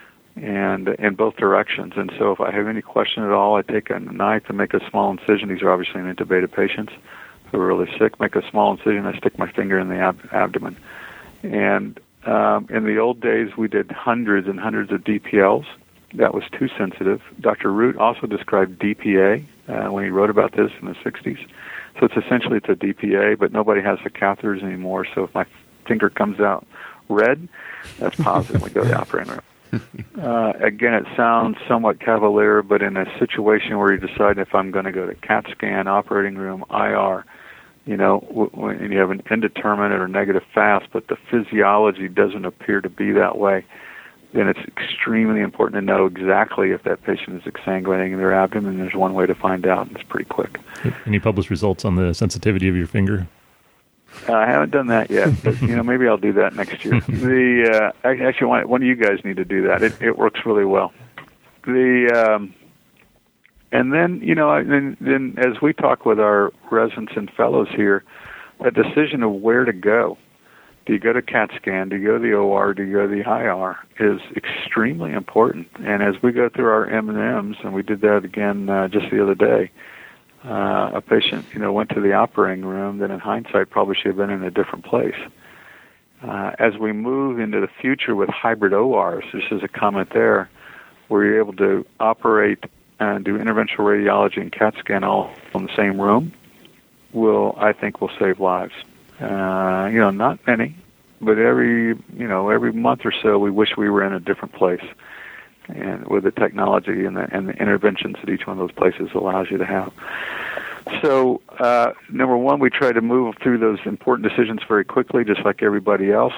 and in both directions. And so if I have any question at all, I take a knife and make a small incision. These are obviously intubated patients who are really sick. Make a small incision, I stick my finger in the ab- abdomen. And um, in the old days, we did hundreds and hundreds of D P Ls. That was too sensitive. Doctor Root also described D P A uh, when he wrote about this in the sixties. So it's essentially it's a D P A, but nobody has the catheters anymore. So if my finger comes out red, that's positive. We go to the operating room. Uh, again, it sounds somewhat cavalier, but in a situation where you decide if I'm going to go to CAT scan, operating room, I R, you know, w- when you have an indeterminate or negative fast, but the physiology doesn't appear to be that way, then it's extremely important to know exactly if that patient is exsanguinating in their abdomen. There's one way to find out, and it's pretty quick. Any published results on the sensitivity of your finger? Uh, I haven't done that yet, but you know, maybe I'll do that next year. The uh, actually, one, one of you guys need to do that. It, it works really well. The um, and then you know, then, then as we talk with our residents and fellows here, a decision of where to go. Do you go to CAT scan? Do you go to the O R? Do you go to the I R? Is extremely important. And as we go through our M and M's, and we did that again uh, just the other day, uh, a patient, you know, went to the operating room that, in hindsight, probably should have been in a different place. Uh, as we move into the future with hybrid O Rs, this is a comment there, where you're able to operate and do interventional radiology and CAT scan all in the same room, will I think will save lives. Uh, you know, not many, but every, you know, every month or so, we wish we were in a different place. And with the technology and the, and the interventions that each one of those places allows you to have. So, uh, number one, we try to move through those important decisions very quickly, just like everybody else.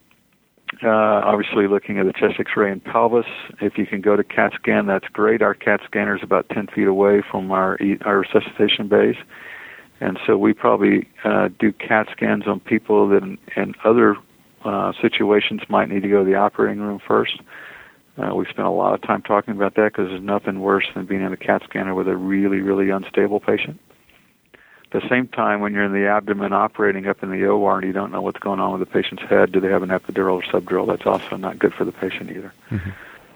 Uh, obviously, looking at the chest X-ray and pelvis. If you can go to CAT scan, that's great. Our CAT scanner is about ten feet away from our our resuscitation bays. And so we probably uh, do CAT scans on people that in, in other uh, situations might need to go to the operating room first. Uh, we spent a lot of time talking about that because there's nothing worse than being in a CAT scanner with a really, really unstable patient. At the same time, when you're in the abdomen operating up in the O R and you don't know what's going on with the patient's head, do they have an epidural or subdural, that's also not good for the patient either. Mm-hmm.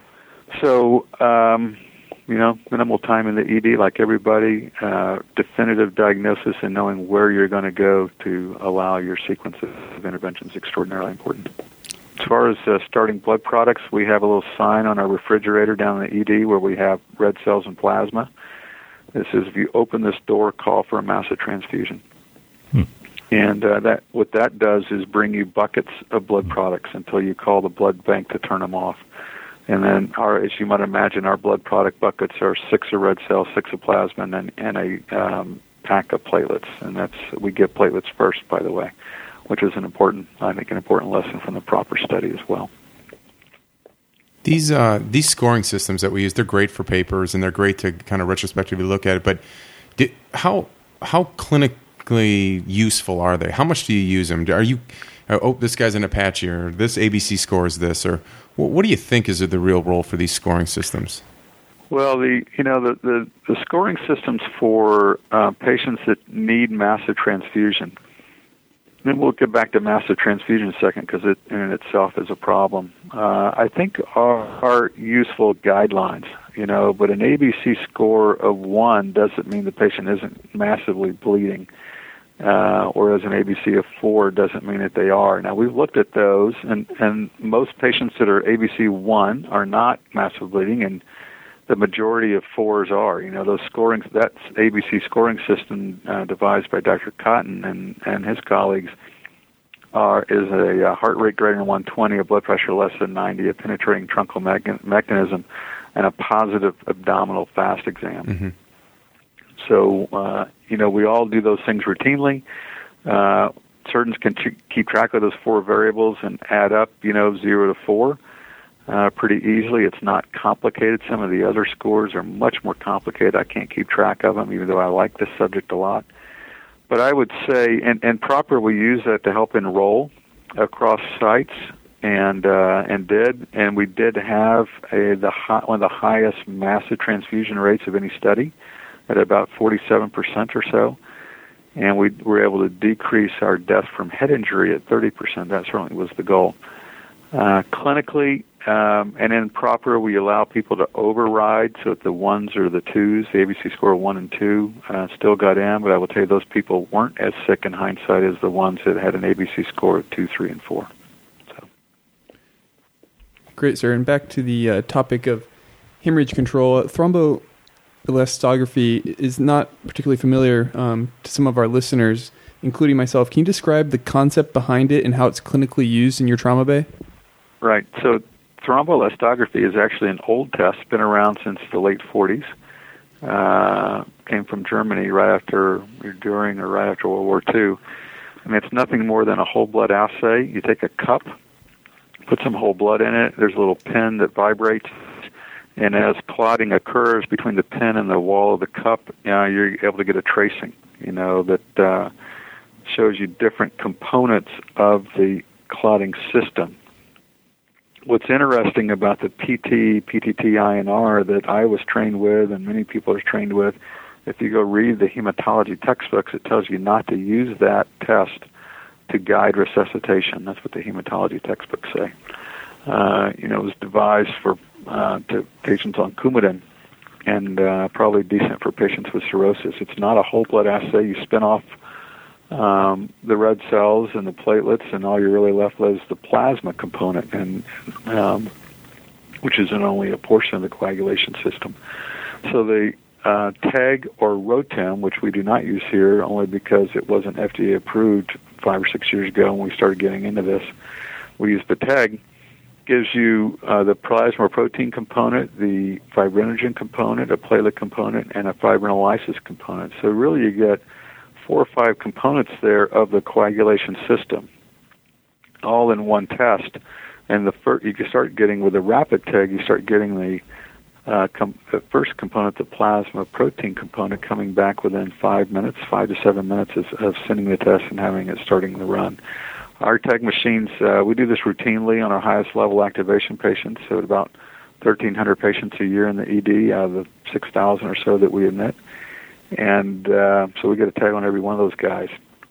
So, um, you know, minimal time in the E D like everybody, uh, definitive diagnosis and knowing where you're going to go to allow your sequence of interventions is extraordinarily important. As far as uh, starting blood products, we have a little sign on our refrigerator down in the E D where we have red cells and plasma. It says, if you open this door, call for a massive transfusion. Hmm. And uh, that what that does is bring you buckets of blood products until you call the blood bank to turn them off. And then, our, as you might imagine, our blood product buckets are six of red cells, six of plasma, and, and a um, pack of platelets. And that's we give platelets first, by the way, which is an important, I think, an important lesson from the proper study as well. These uh, these scoring systems that we use, they're great for papers, and they're great to kind of retrospectively look at it. But did, how how clinically useful are they? How much do you use them? Are you, oh, this guy's an Apache, or this A B C scores this, or what do you think is the real role for these scoring systems? Well, the you know the the, the scoring systems for uh, patients that need massive transfusion. And we'll get back to massive transfusion in a second because it in itself is a problem. Uh, I think are, are useful guidelines, you know, but an A B C score of one doesn't mean the patient isn't massively bleeding, uh, whereas an A B C of four doesn't mean that they are. Now, we've looked at those, and, and most patients that are A B C one are not massive bleeding, and the majority of fours are. You know, those scoring, that's A B C scoring system uh, devised by Doctor Cotton and, and his colleagues are is a, a heart rate greater than one twenty, a blood pressure less than ninety, a penetrating truncal me- mechanism, and a positive abdominal fast exam. Mm-hmm. So, uh, you know, we all do those things routinely. Uh, surgeons can t- keep track of those four variables and add up, you know, zero to four. Uh, pretty easily. It's not complicated. Some of the other scores are much more complicated. I can't keep track of them, even though I like this subject a lot. But I would say, and, and proper, we use that to help enroll across sites, and uh, and did, and we did have a the high, one of the highest massive transfusion rates of any study, at about forty-seven percent or so, and we were able to decrease our death from head injury at thirty percent. That certainly was the goal. Uh, clinically, um, and in proper, we allow people to override, so that the ones or the twos, the A B C score of one and two, uh, still got in, but I will tell you those people weren't as sick in hindsight as the ones that had an A B C score of two, three, and four. So. Great, sir. And back to the uh, topic of hemorrhage control, thromboelastography is not particularly familiar um, to some of our listeners, including myself. Can you describe the concept behind it and how it's clinically used in your trauma bay? Right. So thromboelastography is actually an old test, been around since the late forties. uh, came from Germany right after, during or right after World War Two. I mean, it's nothing more than a whole blood assay. You take a cup, put some whole blood in it. There's a little pin that vibrates, and as clotting occurs between the pin and the wall of the cup, you know, you're able to get a tracing, you know, that uh, shows you different components of the clotting system. What's interesting about the P T, P T T I N R that I was trained with and many people are trained with, if you go read the hematology textbooks, it tells you not to use that test to guide resuscitation. That's what the hematology textbooks say. Uh, you know, it was devised for uh, to patients on Coumadin and uh, probably decent for patients with cirrhosis. It's not a whole blood assay. You spin off um, the red cells and the platelets, and all you're really left with is the plasma component, and um, which is in only a portion of the coagulation system. So the Uh, TEG or ROTEM, which we do not use here only because it wasn't F D A approved five or six years ago when we started getting into this. We use the TEG, gives you uh, the plasma protein component, the fibrinogen component, a platelet component, and a fibrinolysis component. So really you get four or five components there of the coagulation system, all in one test. And the fir- you can start getting, with the rapid TEG, you start getting the Uh, com- the first component, the plasma protein component, coming back within five minutes, five to seven minutes of, of sending the test and having it starting the run. Our TEG machines, uh, we do this routinely on our highest level activation patients, so about thirteen hundred patients a year in the E D out of the six thousand or so that we admit. And uh, so we get a TEG on every one of those guys.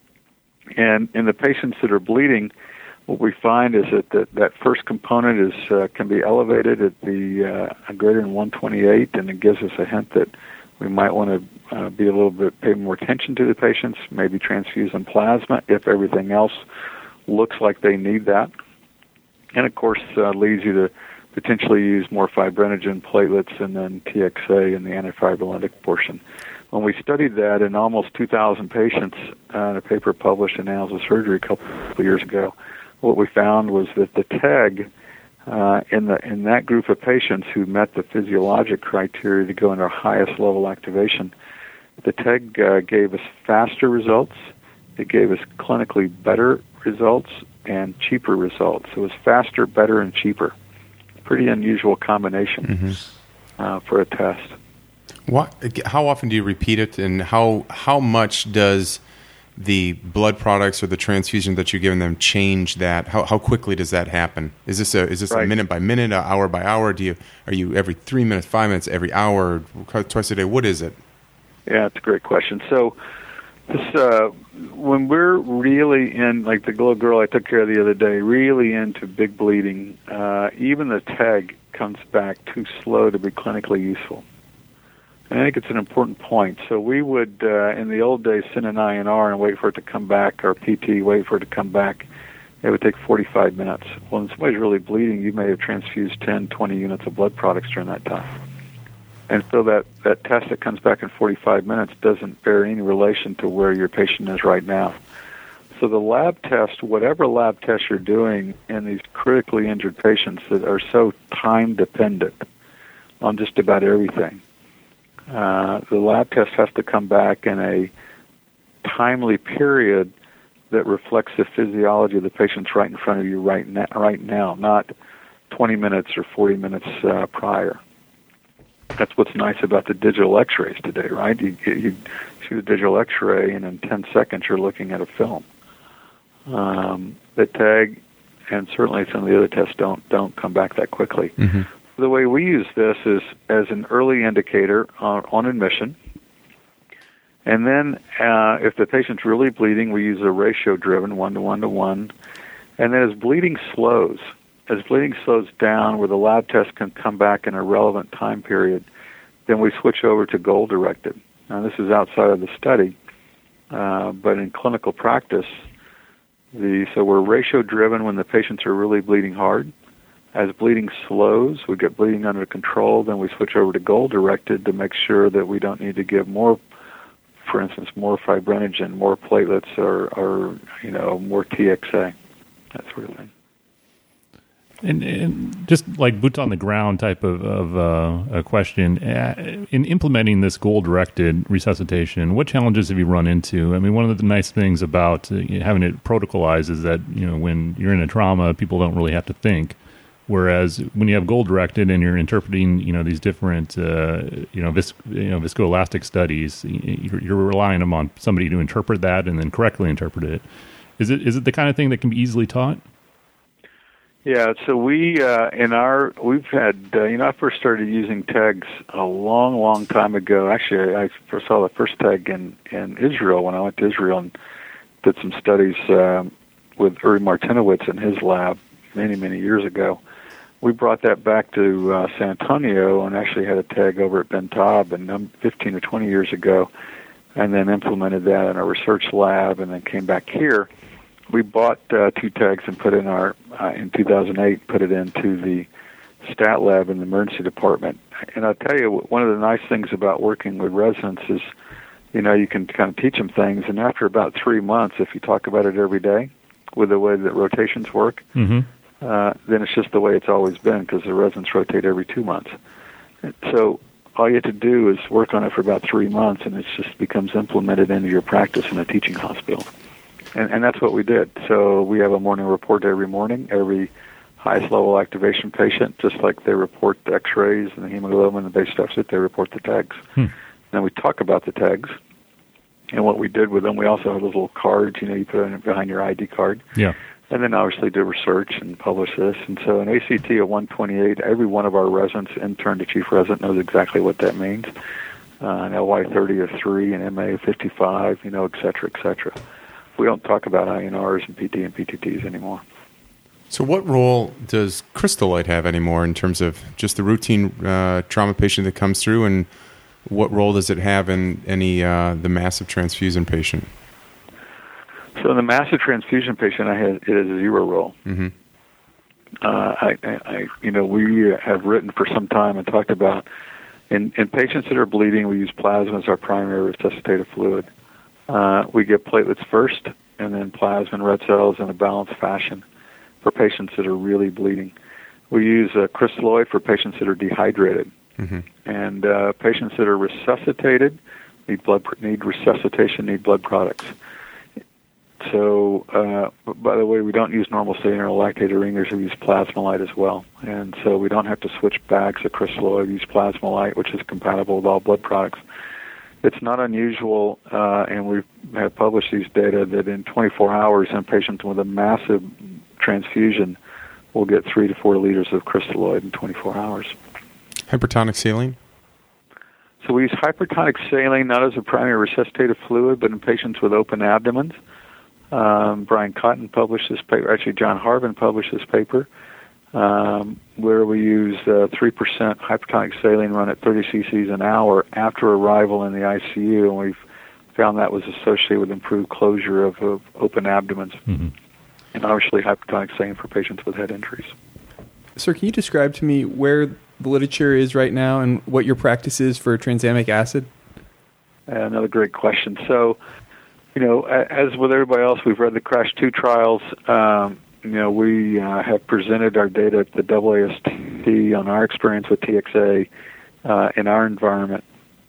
And in the patients that are bleeding, what we find is that that, that first component is uh, can be elevated at the uh, greater than one twenty-eight, and it gives us a hint that we might want to uh, be a little bit pay more attention to the patients, maybe transfuse them plasma if everything else looks like they need that. And of course, uh, leads you to potentially use more fibrinogen, platelets, and then T X A in the antifibrinolytic portion. When we studied that in almost two thousand patients uh, in a paper published in Annals of Surgery a couple of years ago, what we found was that the TEG uh, in the in that group of patients who met the physiologic criteria to go into our highest level activation, the TEG uh, gave us faster results, it gave us clinically better results, and cheaper results. So it was faster, better, and cheaper. Pretty unusual combination mm-hmm. uh, for a test. What? How often do you repeat it, and how how much does the blood products or the transfusion that you're giving them change that? How how quickly does that happen? Is this a is this right. a minute by minute, a hour by hour? Do you are you every three minutes, five minutes, every hour, twice a day? What is it? Yeah, it's a great question. So this uh, when we're really in, like the little girl I took care of the other day, really into big bleeding, uh, even the TEG comes back too slow to be clinically useful. I think it's an important point. So we would, uh, in the old days, send an I N R and wait for it to come back, or P T, wait for it to come back. It would take forty-five minutes. Well, when somebody's really bleeding, you may have transfused ten, twenty units of blood products during that time. And so that, that test that comes back in forty-five minutes doesn't bear any relation to where your patient is right now. So the lab test, whatever lab test you're doing in these critically injured patients that are so time-dependent on just about everything, Uh, the lab test has to come back in a timely period that reflects the physiology of the patients right in front of you right now, right now, not twenty minutes or forty minutes uh, prior. That's what's nice about the digital X-rays today, right? You, you shoot a digital X-ray, and in ten seconds you're looking at a film. Um, the TEG and certainly some of the other tests don't don't come back that quickly. Mm-hmm. The way we use this is as an early indicator uh, on admission. And then uh, if the patient's really bleeding, we use a ratio-driven one to one to one. And then as bleeding slows, as bleeding slows down where the lab test can come back in a relevant time period, then we switch over to goal-directed. Now, this is outside of the study, uh, but in clinical practice, the so we're ratio-driven when the patients are really bleeding hard. As bleeding slows, we get bleeding under control, then we switch over to goal-directed to make sure that we don't need to give more, for instance, more fibrinogen, more platelets, or, or you know, more T X A, that sort of thing. And, and just like boots on the ground type of, of uh, a question, uh, in implementing this goal-directed resuscitation, what challenges have you run into? I mean, one of the nice things about uh, having it protocolized is that, you know, when you're in a trauma, people don't really have to think. Whereas when you have goal-directed and you're interpreting, you know, these different, uh, you know, vis- you know, viscoelastic studies, you're, you're relying on somebody to interpret that and then correctly interpret it. Is it is it the kind of thing that can be easily taught? Yeah, so we, uh, in our, we've had, uh, you know, I first started using tags a long, long time ago. Actually, I first saw the first tag in, in Israel when I went to Israel and did some studies um, with Uri Martinowitz in his lab many, many years ago. We brought that back to uh, San Antonio and actually had a tag over at Ben Taub and um, fifteen or twenty years ago, and then implemented that in our research lab and then came back here. We bought uh, two tags and put in our, uh, in two thousand eight, put it into the stat lab in the emergency department. And I'll tell you, one of the nice things about working with residents is, you know, you can kind of teach them things, and after about three months, if you talk about it every day with the way that rotations work, mm-hmm. uh, then it's just the way it's always been because the residents rotate every two months. So all you have to do is work on it for about three months, and it just becomes implemented into your practice in a teaching hospital. And, and that's what we did. So we have a morning report every morning, every highest level activation patient, just like they report the x-rays and the hemoglobin and the base deficit, they report the tags. Hmm. Then we talk about the tags and what we did with them. We also have those little cards, you know, you put it behind your I D card. Yeah. And then obviously do research and publish this. And so an A C T of one twenty-eight, every one of our residents, intern to chief resident, knows exactly what that means. Uh, an L Y thirty of three, an M A of fifty-five, you know, et cetera, et cetera. We don't talk about I N Rs and P T and P T Ts anymore. So what role does Crystal Light have anymore in terms of just the routine uh, trauma patient that comes through, and what role does it have in any uh, the massive transfusion patient? So in the massive transfusion patient, I had, it is a zero role. Mm-hmm. Uh, I, I, you know, we have written for some time and talked about in, in patients that are bleeding, we use plasma as our primary resuscitative fluid. Uh, we get platelets first, and then plasma and red cells in a balanced fashion for patients that are really bleeding. We use uh, crystalloid for patients that are dehydrated, mm-hmm. and uh, patients that are resuscitated need blood need resuscitation need blood products. So, uh, by the way, we don't use normal saline or lactated ringers. We use Plasma-Lyte as well, and so we don't have to switch bags of crystalloid. We use Plasma-Lyte, which is compatible with all blood products. It's not unusual, uh, and we have published these data, that in twenty-four hours, in patients with a massive transfusion will get three to four liters of crystalloid in twenty-four hours. Hypertonic saline? So we use hypertonic saline not as a primary resuscitative fluid, but in patients with open abdomens. Um, Brian Cotton published this paper, actually John Harvin published this paper, um, where we use uh, three percent hypertonic saline run at thirty cc's an hour after arrival in the I C U, and we've found that was associated with improved closure of, of open abdomens, mm-hmm. and obviously hypertonic saline for patients with head injuries. Sir, can you describe to me where the literature is right now and what your practice is for tranexamic acid? Uh, another great question. So, you know, as with everybody else, we've read the CRASH two trials. Um, you know, we uh, have presented our data at the A A S T on our experience with T X A uh, in our environment.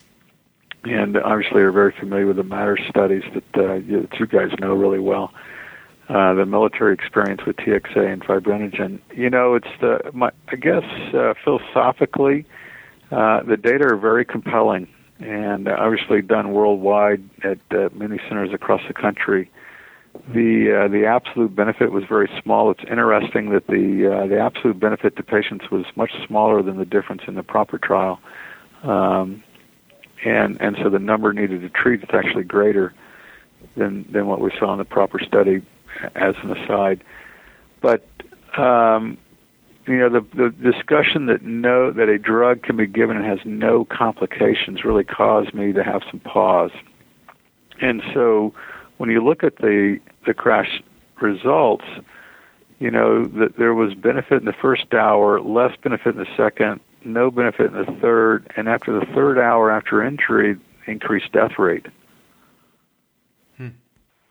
And obviously are very familiar with the MATTER studies that, uh, you, that you guys know really well. Uh, the military experience with T X A and fibrinogen. You know, it's the, my, I guess, uh, philosophically, uh, the data are very compelling, and obviously done worldwide at uh, many centers across the country. The uh, the absolute benefit was very small. It's interesting that the uh, the absolute benefit to patients was much smaller than the difference in the proper trial, um, and and so the number needed to treat is actually greater than than what we saw in the proper study. As an aside, but um, you know, the the discussion that no that a drug can be given and has no complications really caused me to have some pause. And so, when you look at the the CRASH results, you know that there was benefit in the first hour, less benefit in the second, no benefit in the third, and after the third hour after injury, increased death rate.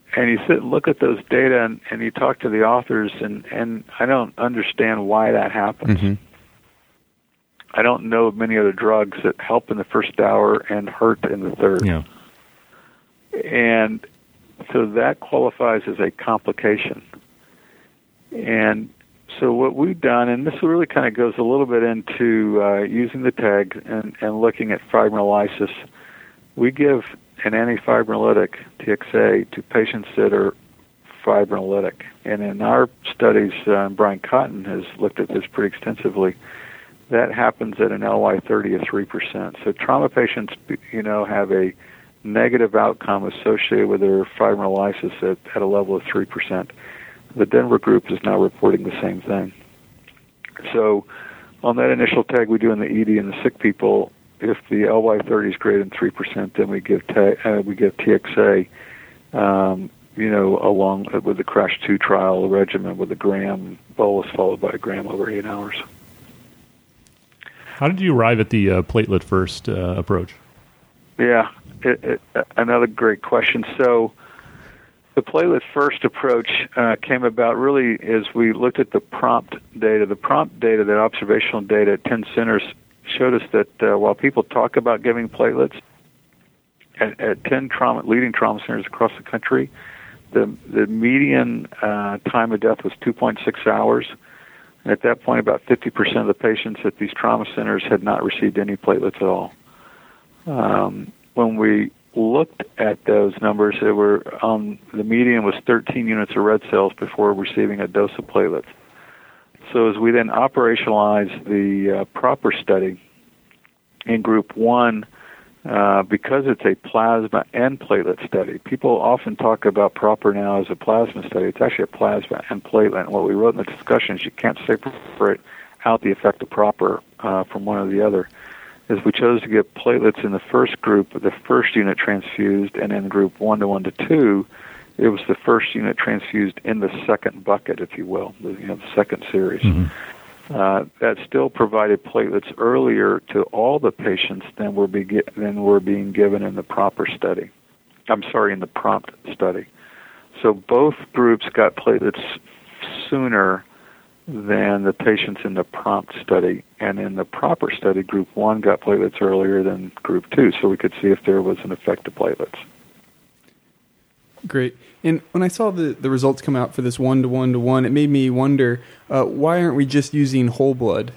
and you sit and look at those data, and, and you talk to the authors, and, and I don't understand why that happens. Mm-hmm. I don't know of many other drugs that help in the first hour and hurt in the third. Yeah. And so that qualifies as a complication. And so what we've done, and this really kind of goes a little bit into uh, using the tag and, and looking at fibrinolysis, we give an antifibrinolytic, T X A, to patients that are fibrinolytic. And in our studies, uh, Brian Cotton has looked at this pretty extensively. That happens at an L Y thirty of three percent. So trauma patients, you know, have a negative outcome associated with their fibrinolysis at, at a level of three percent. The Denver group is now reporting the same thing. So on that initial tag we do in the E D and the sick people, if the L Y thirty is greater than three percent, then we give ta- uh, we give T X A, um, you know, along with the CRASH two trial regimen with a gram bolus followed by a gram over eight hours. How did you arrive at the uh, platelet first uh, approach? Yeah, it, it, another great question. So the platelet first approach uh, came about really as we looked at the prompt data. The prompt data, the observational data at ten centers, showed us that uh, while people talk about giving platelets, at, at ten trauma, leading trauma centers across the country, the, the median uh, time of death was two point six hours. And at that point, about fifty percent of the patients at these trauma centers had not received any platelets at all. Um, when we looked at those numbers, they were um, the median was thirteen units of red cells before receiving a dose of platelets. So as we then operationalized the uh, proper study in group one, uh, because it's a plasma and platelet study, people often talk about proper now as a plasma study. It's actually a plasma and platelet. And what we wrote in the discussion is you can't separate out the effect of proper uh, from one or the other. Is we chose to give platelets in the first group, the first unit transfused, and in group one to one to two, it was the first unit transfused in the second bucket, if you will, the, you know, the second series. Mm-hmm. Uh, that still provided platelets earlier to all the patients than were, be, than were being given in the proper study. I'm sorry, in the prompt study. So both groups got platelets sooner than the patients in the prompt study. And in the proper study, group one got platelets earlier than group two, so we could see if there was an effect of platelets. Great. And when I saw the, the results come out for this one to one to one, it made me wonder, uh, why aren't we just using whole blood?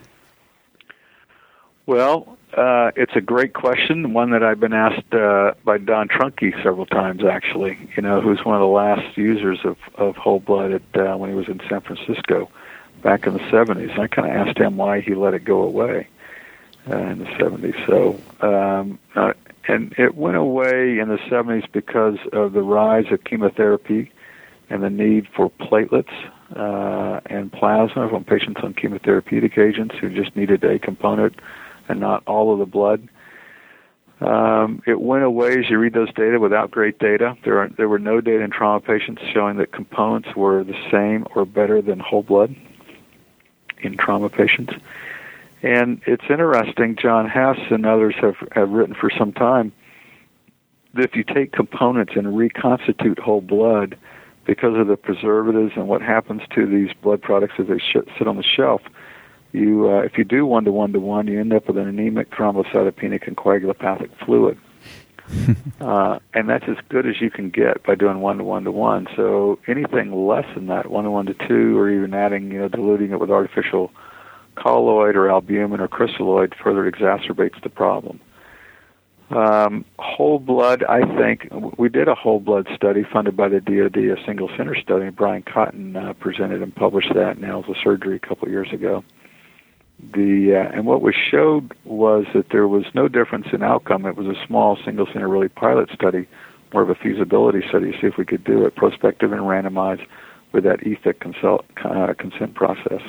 Well, uh, it's a great question, one that I've been asked uh, by Don Trunke several times, actually, you know, who's one of the last users of, of whole blood at, uh, when he was in San Francisco back in the seventies. I kind of asked him why he let it go away uh, in the seventies. So, um, uh, and it went away in the seventies because of the rise of chemotherapy and the need for platelets uh, and plasma from patients on chemotherapeutic agents who just needed a component and not all of the blood. Um, it went away as you read those data without great data. There are, there were no data in trauma patients showing that components were the same or better than whole blood in trauma patients. And it's interesting, John Hess and others have, have written for some time that if you take components and reconstitute whole blood because of the preservatives and what happens to these blood products as they sh- sit on the shelf, you uh, if you do one-to-one to one, you end up with an anemic, thrombocytopenic, and coagulopathic fluid. uh, and that's as good as you can get by doing one-to-one to one. So anything less than that, one-to-one to two, or even adding, you know, diluting it with artificial colloid or albumin or crystalloid further exacerbates the problem. Um, whole blood, I think, we did a whole blood study funded by the D O D, a single center study. Brian Cotton uh, presented and published that in Annals of Surgery a couple of years ago. The uh, and what was showed was that there was no difference in outcome. It was a small single center really pilot study, more of a feasibility study to see if we could do it, prospective and randomized with that E F I C consult, uh, consent process.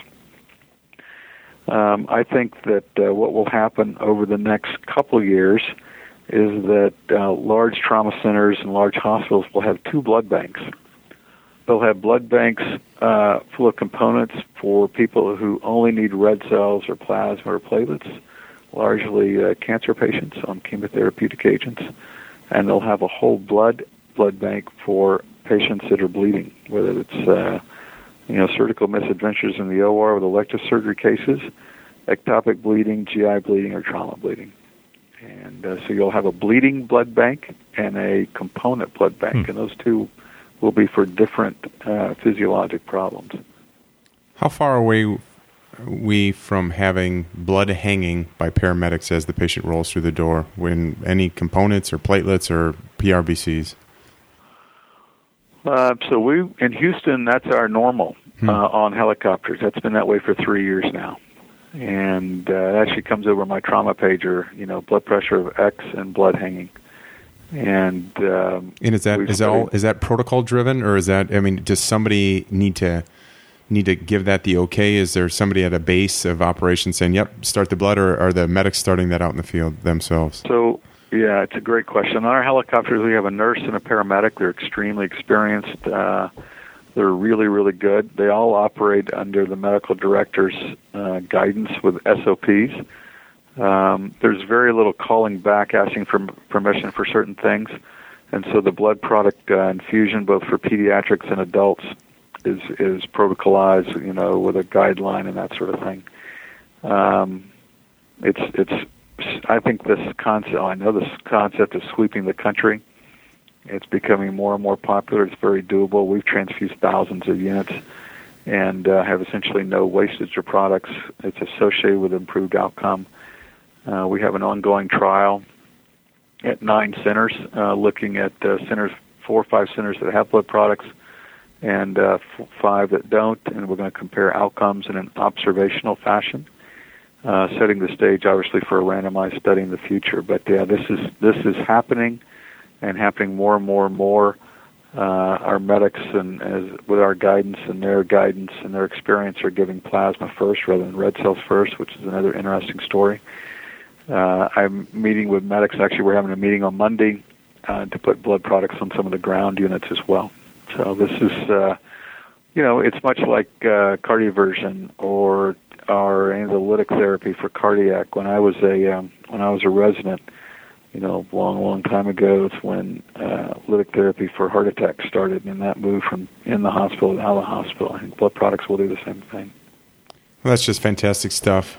Um, I think that uh, what will happen over the next couple of years is that uh, large trauma centers and large hospitals will have two blood banks. They'll have blood banks uh, full of components for people who only need red cells or plasma or platelets, largely uh, cancer patients on chemotherapeutic agents. And they'll have a whole blood blood bank for patients that are bleeding, whether it's uh, you know surgical misadventures in the O R with elective surgery cases, ectopic bleeding, G I bleeding, or trauma bleeding. And uh, so you'll have a bleeding blood bank and a component blood bank, hmm. and those two will be for different uh, physiologic problems. How far away are we from having blood hanging by paramedics as the patient rolls through the door, when any components or platelets or P R B Cs? Uh, so we in Houston, that's our normal hmm. uh, on helicopters. That's been that way for three years now. And uh, it actually comes over my trauma pager, you know, blood pressure of X and blood hanging. And um, and is that is that all, is that protocol driven, or is that, I mean, does somebody need to need to give that the okay? Is there somebody at a base of operations saying, "Yep, start the blood," or are the medics starting that out in the field themselves? So yeah, it's a great question. On our helicopters, we have a nurse and a paramedic. They're extremely experienced. Uh, They're really, really good. They all operate under the medical director's uh, guidance with S O Ps. Um, there's very little calling back, asking for permission for certain things. And so the blood product uh, infusion, both for pediatrics and adults, is is protocolized, you know, with a guideline and that sort of thing. Um, it's, it's, I think this concept, I know this concept is sweeping the country. It's becoming more and more popular. It's very doable. We've transfused thousands of units and uh, have essentially no wastage of products. It's associated with improved outcome. Uh, we have an ongoing trial at nine centers, uh, looking at uh, centers, four or five centers that have blood products and uh, f- five that don't, and we're going to compare outcomes in an observational fashion, uh, setting the stage, obviously, for a randomized study in the future. But yeah, this is this is happening. And happening more and more and more. Uh, our medics, and as with our guidance and their guidance and their experience, are giving plasma first rather than red cells first, which is another interesting story. Uh, I'm meeting with medics. Actually, we're having a meeting on Monday uh, to put blood products on some of the ground units as well. So this is, uh, you know, it's much like uh, cardioversion or our analytic therapy for cardiac. When I was a um, when I was a resident, you know, a long, long time ago, it's when uh, lytic therapy for heart attack started, and that moved from in the hospital to out of the hospital. I think blood products will do the same thing. Well, that's just fantastic stuff.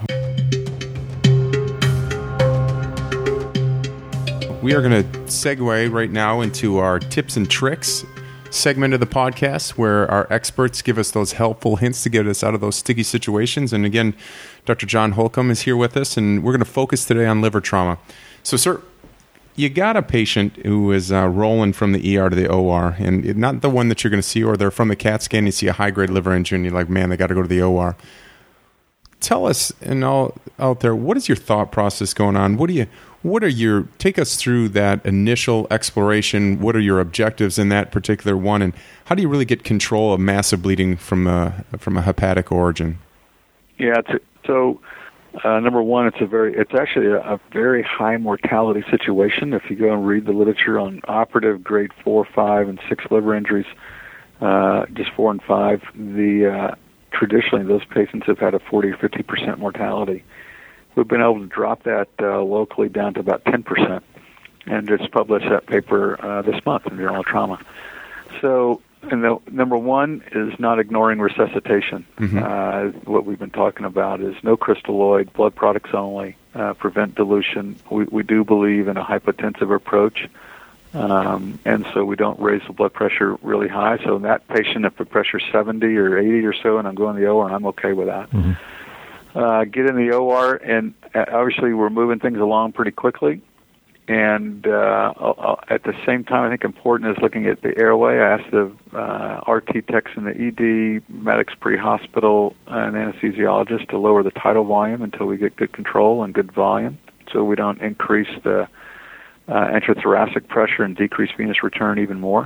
We are going to segue right now into our tips and tricks segment of the podcast, where our experts give us those helpful hints to get us out of those sticky situations. And again, Doctor John Holcomb is here with us, and we're going to focus today on liver trauma. So, sir, you got a patient who is uh, rolling from the E R to the O R, and it, not the one that you're going to see, or they're from the CAT scan, you see a high-grade liver injury, and you're like, man, they got to go to the O R. Tell us, and all out there, what is your thought process going on? What do you, what are your, take us through that initial exploration. What are your objectives in that particular one, and how do you really get control of massive bleeding from a, from a hepatic origin? Yeah, it's a, so... Uh, number one, it's a very, it's actually a, a very high mortality situation. If you go and read the literature on operative grade four, five, and six liver injuries, uh, just four and five, the uh, traditionally those patients have had a forty or fifty percent mortality. We've been able to drop that uh, locally down to about ten percent, and just published that paper uh, this month in Journal of Trauma. So. And the, number one is not ignoring resuscitation. Mm-hmm. Uh, what we've been talking about is no crystalloid, blood products only, uh, prevent dilution. We, we do believe in a hypotensive approach, um, and so we don't raise the blood pressure really high. So in that patient, if the pressure's seventy or eighty or so, and I'm going to the O R, I'm okay with that. Mm-hmm. Uh, get in the O R, and obviously we're moving things along pretty quickly. And uh, at the same time, I think important is looking at the airway. I asked the uh, R T techs in the E D, medics pre-hospital, and anesthesiologists to lower the tidal volume until we get good control and good volume, so we don't increase the uh, intrathoracic pressure and decrease venous return even more.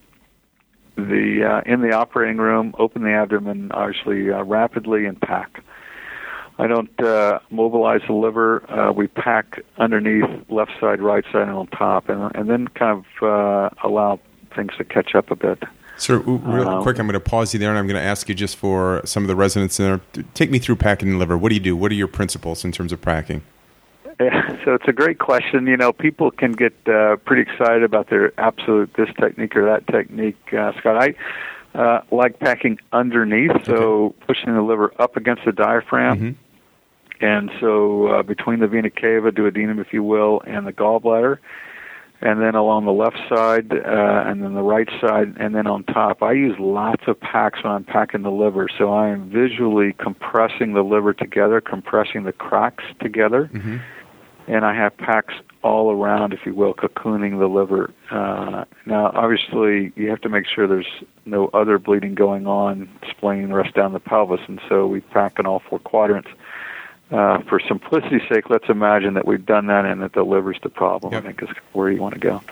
The uh, in the operating room, open the abdomen, obviously uh, rapidly, and pack. I don't uh, mobilize the liver. Uh, we pack underneath, left side, right side, and on top, and, and then kind of uh, allow things to catch up a bit. Sir, real um, quick, I'm going to pause you there, and I'm going to ask you just for some of the residents in there, take me through packing the liver. What do you do? What are your principles in terms of packing? Yeah, so it's a great question. You know, people can get uh, pretty excited about their absolute this technique or that technique, uh, Scott. I uh, like packing underneath, so okay. pushing the liver up against the diaphragm. Mm-hmm. And so uh, between the vena cava, duodenum, if you will, and the gallbladder, and then along the left side, uh, and then the right side, and then on top. I use lots of packs when I'm packing the liver, so I am visually compressing the liver together, compressing the cracks together. Mm-hmm. And I have packs all around, if you will, cocooning the liver. Uh, now, obviously, you have to make sure there's no other bleeding going on, spleen, rest down the pelvis, and so we pack in all four quadrants. Uh, for simplicity's sake, let's imagine that we've done that and that the liver's the problem. Yep. I think is where you want to go.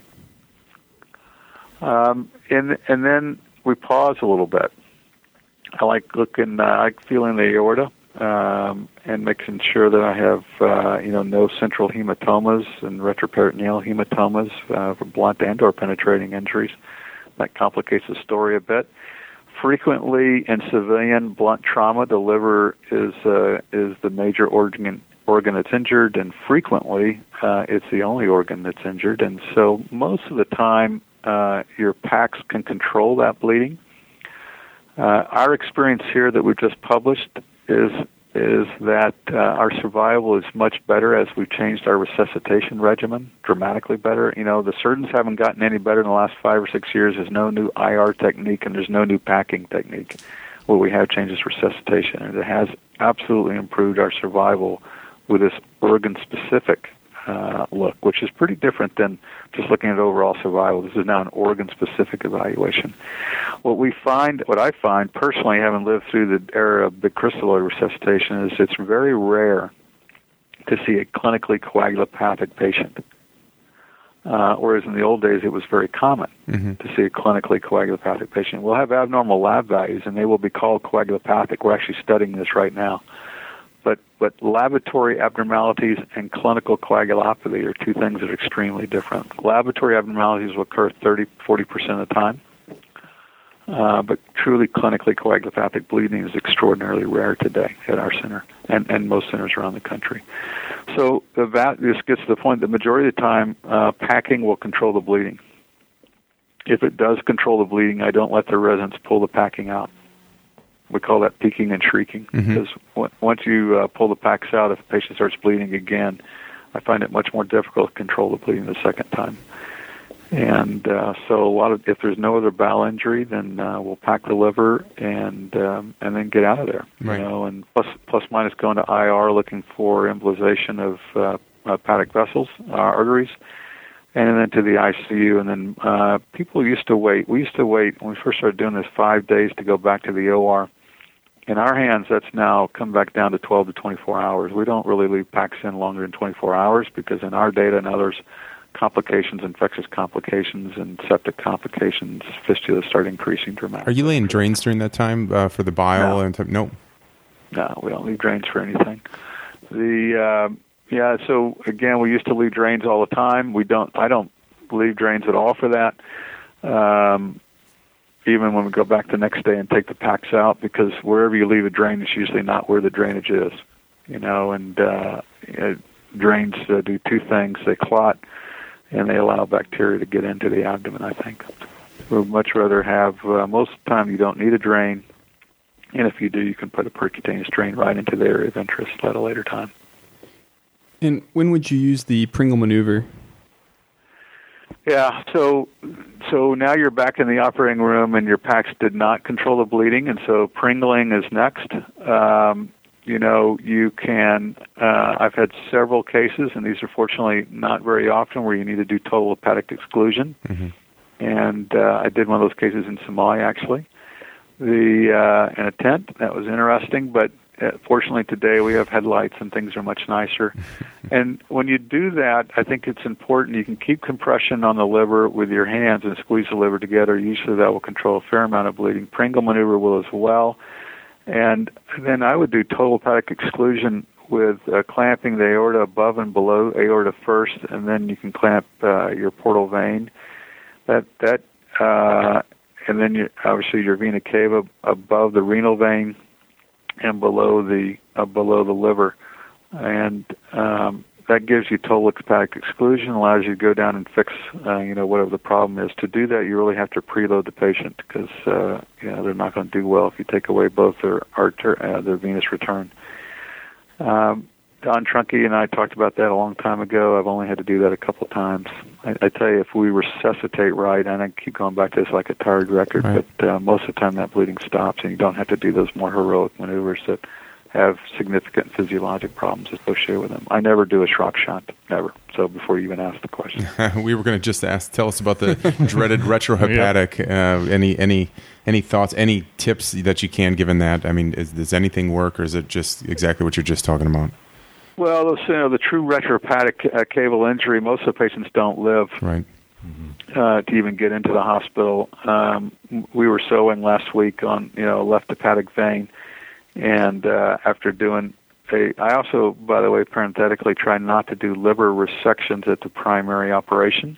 Um, and and then we pause a little bit. I like looking, uh, I like feeling the aorta. Um, and making sure that I have, uh, you know, no central hematomas and retroperitoneal hematomas uh, for blunt and or penetrating injuries. That complicates the story a bit. Frequently in civilian blunt trauma, the liver is uh, is the major organ organ that's injured, and frequently uh, it's the only organ that's injured. And so most of the time, uh, your packs can control that bleeding. Uh, our experience here that we've just published is is that uh, our survival is much better as we've changed our resuscitation regimen, dramatically better. You know, the surgeons haven't gotten any better in the last five or six years. There's no new I R technique, and there's no new packing technique. What we have changed is resuscitation, and it has absolutely improved our survival with this organ-specific uh, look, which is pretty different than just looking at overall survival. This is now an organ-specific evaluation. What we find, what I find personally, having lived through the era of big crystalloid resuscitation, is it's very rare to see a clinically coagulopathic patient. Uh, whereas in the old days, it was very common mm-hmm. to see a clinically coagulopathic patient. We'll have abnormal lab values, and they will be called coagulopathic. We're actually studying this right now. But but laboratory abnormalities and clinical coagulopathy are two things that are extremely different. Laboratory abnormalities will occur thirty, forty percent of the time. Uh, but truly clinically coagulopathic bleeding is extraordinarily rare today at our center and, and most centers around the country. So the va- this gets to the point that the majority of the time, uh, packing will control the bleeding. If it does control the bleeding, I don't let the residents pull the packing out. We call that peeking and shrieking, mm-hmm. because w- once you uh, pull the packs out, if the patient starts bleeding again, I find it much more difficult to control the bleeding the second time. And uh, so a lot of, if there's no other bowel injury, then uh, we'll pack the liver and um, and then get out of there. Right. You know, and plus plus minus going to I R looking for embolization of uh, hepatic vessels, uh, arteries, and then to the I C U. And then uh, people used to wait. We used to wait when we first started doing this five days to go back to the O R. In our hands, that's now come back down to twelve to twenty-four hours. We don't really leave packs in longer than twenty-four hours because in our data and others, complications, infectious complications, and septic complications, fistulas start increasing dramatically. Are you laying drains during that time uh, for the bile? No. and t- No. No, we don't leave drains for anything. The uh, yeah, so again, we used to leave drains all the time. We don't. I don't leave drains at all for that. Um, even when we go back the next day and take the packs out, because wherever you leave a drain is usually not where the drainage is. You know, and uh, it, drains uh, do two things: they clot, and they allow bacteria to get into the abdomen, I think. We'd much rather have, uh, most of the time you don't need a drain, and if you do, you can put a percutaneous drain right into the area of interest at a later time. And when would you use the Pringle maneuver? Yeah, so so now you're back in the operating room, and your packs did not control the bleeding, and so Pringling is next. Um, You know, you can, uh, I've had several cases, and these are fortunately not very often, where you need to do total hepatic exclusion. Mm-hmm. And uh, I did one of those cases in Somalia, actually, the uh, in a tent. That was interesting, but uh, fortunately today we have headlights and things are much nicer. And when you do that, I think it's important. You can keep compression on the liver with your hands and squeeze the liver together. Usually that will control a fair amount of bleeding. Pringle maneuver will as well. And then I would do total hepatic exclusion with uh, clamping the aorta above and below aorta first, and then you can clamp uh, your portal vein. That that uh, and then you, obviously your vena cava above the renal vein and below the uh, below the liver. And um, that gives you total hepatic exclusion, allows you to go down and fix, uh, you know, whatever the problem is. To do that, you really have to preload the patient because, uh, you know, they're not going to do well if you take away both their arter- uh, their venous return. Um, Don Trunke and I talked about that a long time ago. I've only had to do that a couple of times. I, I tell you, if we resuscitate right, and I keep going back to this like a tired record, right. but uh, most of the time that bleeding stops, and you don't have to do those more heroic maneuvers that have significant physiologic problems associated with them. I never do a shock shunt, never. So before you even ask the question, we were going to just ask. Tell us about the dreaded retrohepatic. Yeah. Uh, any any any thoughts? Any tips that you can given that? I mean, is, does anything work, or is it just exactly what you're just talking about? Well, those, you know, the true retrohepatic uh, caval injury, most of the patients don't live right. uh, to even get into the hospital. Um, we were sewing last week on, you know, left hepatic vein, and uh, after doing a, I also, by the way, parenthetically, try not to do liver resections at the primary operation.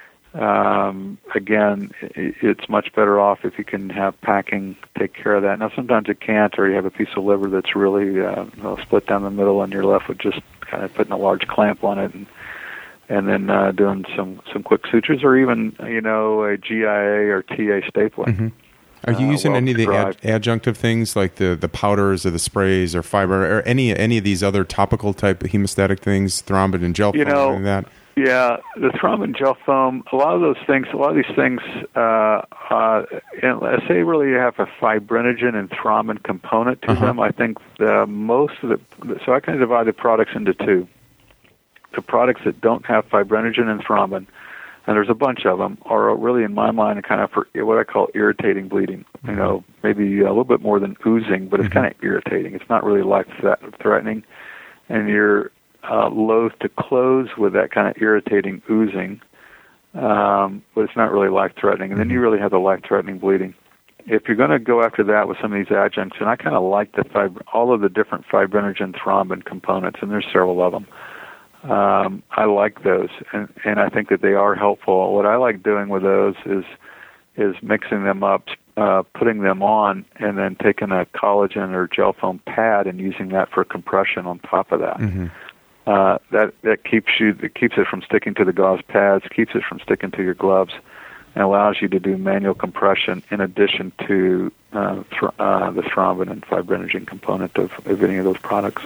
Um, again, it's much better off if you can have packing take care of that. Now, sometimes it can't, or you have a piece of liver that's really uh, you know, split down the middle, and you're left with just kind of putting a large clamp on it, and and then uh, doing some, some quick sutures, or even you know a G I A or T A stapling. Mm-hmm. Are you uh, using well any of the ad- adjunctive things like the, the powders or the sprays or fiber, or any any of these other topical type of hemostatic things, thrombin and gel you foam, know, and that? Yeah, the thrombin gel foam, a lot of those things, a lot of these things, uh, uh, and let's say really have a fibrinogen and thrombin component to uh-huh. them. I think the, most of the, so I kind of divide the products into two. The products that don't have fibrinogen and thrombin, and there's a bunch of them, are really, in my mind, kind of for what I call irritating bleeding. Mm-hmm. You know, maybe a little bit more than oozing, but it's mm-hmm. kind of irritating. It's not really life-threatening, and you're Uh, loath to close with that kind of irritating oozing, um, but it's not really life-threatening. And then you really have the life-threatening bleeding. If you're going to go after that with some of these adjuncts, and I kind of like the fib- all of the different fibrinogen thrombin components, and there's several of them. Um, I like those, and, and I think that they are helpful. What I like doing with those is is mixing them up, uh, putting them on, and then taking a collagen or gel foam pad and using that for compression on top of that. Mm-hmm. Uh, that that keeps you that keeps it from sticking to the gauze pads, keeps it from sticking to your gloves, and allows you to do manual compression in addition to uh, th- uh, the thrombin and fibrinogen component of, of any of those products.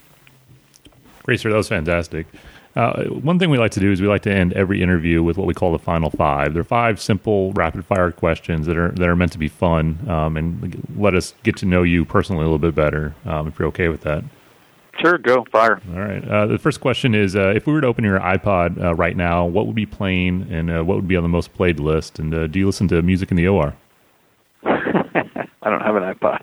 Great, sir. That was fantastic. Uh, one thing we like to do is we like to end every interview with what we call the final five. They're five simple, rapid-fire questions that are that are meant to be fun um, and let us get to know you personally a little bit better. Um, if you're okay with that. Sure, go, fire. All right. Uh, the first question is, uh, if we were to open your iPod uh, right now, what would be playing and uh, what would be on the most played list? And uh, do you listen to music in the O R? I don't have an iPod.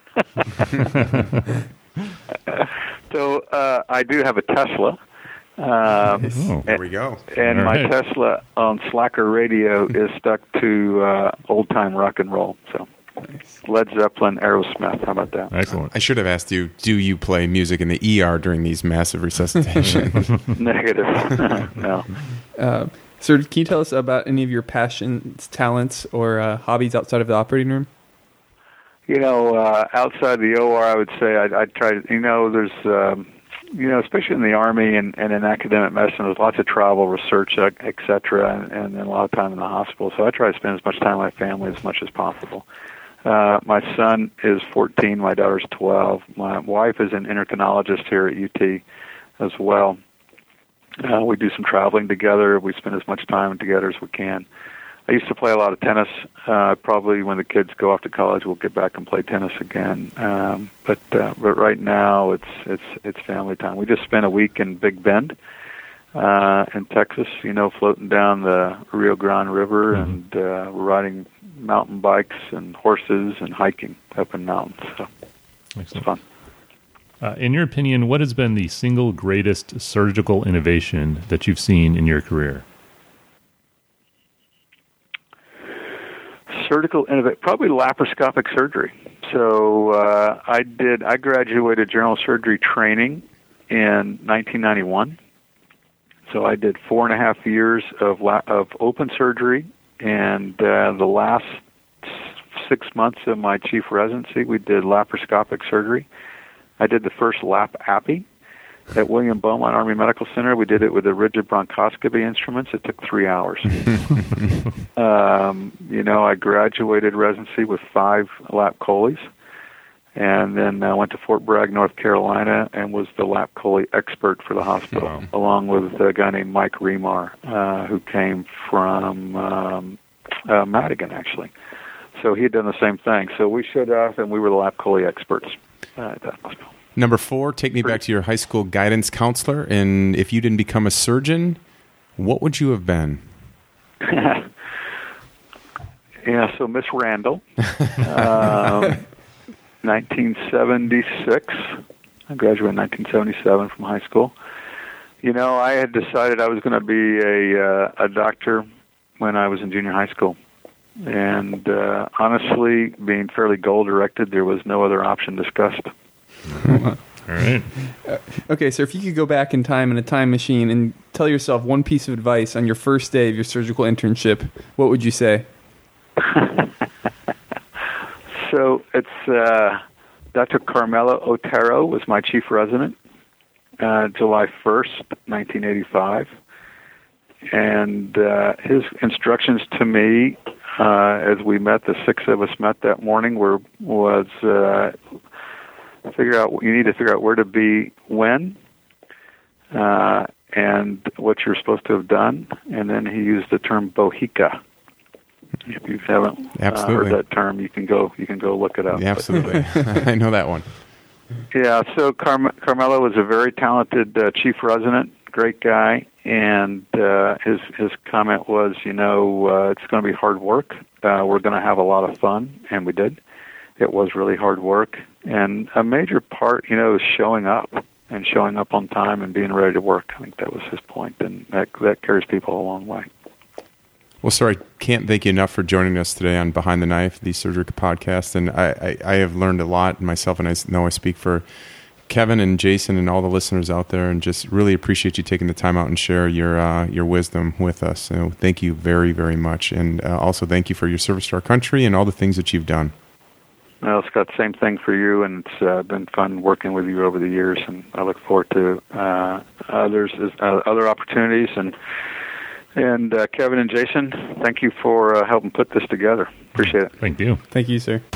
so uh, I do have a Tesla. Um, oh, there we go. And All my right. Tesla on Slacker radio is stuck to uh, old-time rock and roll, so... Led Zeppelin, Aerosmith. How about that? Excellent. I should have asked you, do you play music in the E R during these massive resuscitations? Negative. No. Uh, sir, can you tell us about any of your passions, talents, or uh, hobbies outside of the operating room? You know, uh, outside the O R, I would say I'd, I'd try to, you know, there's, um, you know, especially in the Army and, and in academic medicine, there's lots of travel, research, et cetera, and, and then a lot of time in the hospital. So I try to spend as much time with my family as much as possible. Uh, my son is fourteen. My daughter's twelve. My wife is an endocrinologist here at U T as well. Uh, we do some traveling together. We spend as much time together as we can. I used to play a lot of tennis. Uh, probably when the kids go off to college, we'll get back and play tennis again. Um, but uh, but right now, it's it's it's family time. We just spent a week in Big Bend, uh, in Texas. You know, floating down the Rio Grande River, mm-hmm. and uh, we're riding mountain bikes and horses and hiking up in mountains. So it's fun. Uh, in your opinion, what has been the single greatest surgical innovation that you've seen in your career? Surgical innovation, probably laparoscopic surgery. So uh, I did. I graduated general surgery training in nineteen ninety-one. So I did four and a half years of la- of open surgery. And uh, the last six months of my chief residency, we did laparoscopic surgery. I did the first lap appy. at William Beaumont Army Medical Center. We did it with the rigid bronchoscopy instruments. It took three hours. um, you know, I graduated residency with five lap choles, and then I went to Fort Bragg, North Carolina, and was the lap chole expert for the hospital, wow. along with a guy named Mike Remar, uh, who came from um, uh, Madigan, actually. So he had done the same thing. So we showed up, and we were the lap chole experts uh, at that hospital. Number four, take me back to your high school guidance counselor. And if you didn't become a surgeon, what would you have been? Yeah, so Miss Randall, um, nineteen seventy-six. I graduated in nineteen seventy-seven from high school. You know, I had decided I was going to be a uh, a doctor when I was in junior high school. And uh, honestly, being fairly goal-directed, there was no other option discussed. All right. Uh, okay, so if you could go back in time in a time machine and tell yourself one piece of advice on your first day of your surgical internship, what would you say? So it's uh, Doctor Carmelo Otero was my chief resident, uh, July first, nineteen eighty-five. And uh, his instructions to me, uh, as we met, the six of us met that morning, were was uh, figure out you need to figure out where to be when, uh, and what you're supposed to have done. And then he used the term bohica. If you haven't uh, heard that term, you can go you can go look it up. Yeah, absolutely, I know that one. Yeah, so Carm- Carmelo was a very talented uh, chief resident, great guy. And uh, his his comment was, you know, uh, it's going to be hard work. Uh, we're going to have a lot of fun, and we did. It was really hard work, and a major part, you know, is showing up and showing up on time and being ready to work. I think that was his point, and that that carries people a long way. Well, sir, I can't thank you enough for joining us today on Behind the Knife, the Surgery Podcast, and I, I, I have learned a lot myself, and I know I speak for Kevin and Jason and all the listeners out there, and just really appreciate you taking the time out and share your uh, your wisdom with us. So thank you very, very much. And uh, also thank you for your service to our country and all the things that you've done. Well, Scott, same thing for you, and it's uh, been fun working with you over the years, and I look forward to uh, others, uh, other opportunities. And and uh, Kevin and Jason, thank you for uh, helping put this together. Appreciate it. Thank you. Thank you, sir.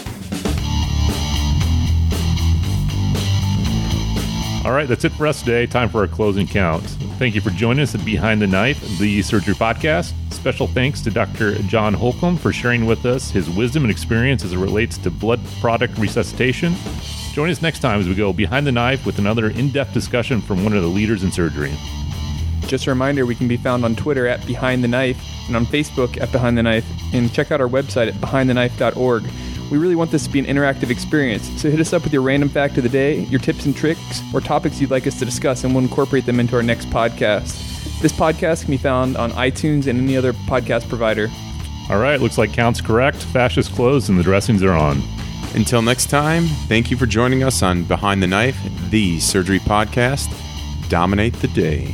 All right, that's it for us today. Time for our closing count. Thank you for joining us at Behind the Knife, the Surgery Podcast. Special thanks to Doctor John Holcomb for sharing with us his wisdom and experience as it relates to blood product resuscitation. Join us next time as we go Behind the Knife with another in-depth discussion from one of the leaders in surgery. Just a reminder, we can be found on Twitter at Behind the Knife and on Facebook at Behind the Knife, and check out our website at behind the knife dot org. We really want this to be an interactive experience, so hit us up with your random fact of the day, your tips and tricks, or topics you'd like us to discuss, and we'll incorporate them into our next podcast. This podcast can be found on iTunes and any other podcast provider. All right, looks like count's correct. Fascia's closed and the dressings are on. Until next time, thank you for joining us on Behind the Knife, the Surgery Podcast. Dominate the day.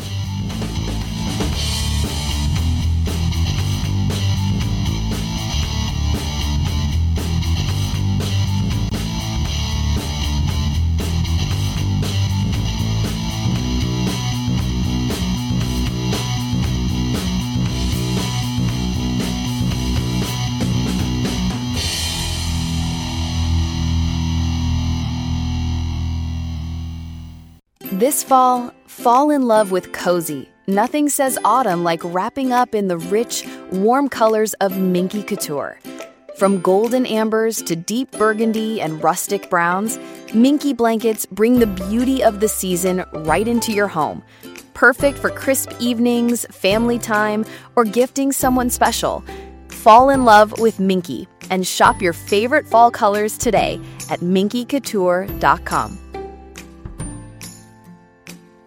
This fall, fall in love with cozy. Nothing says autumn like wrapping up in the rich, warm colors of Minky Couture. From golden ambers to deep burgundy and rustic browns, Minky blankets bring the beauty of the season right into your home. Perfect for crisp evenings, family time, or gifting someone special. Fall in love with Minky and shop your favorite fall colors today at minky couture dot com.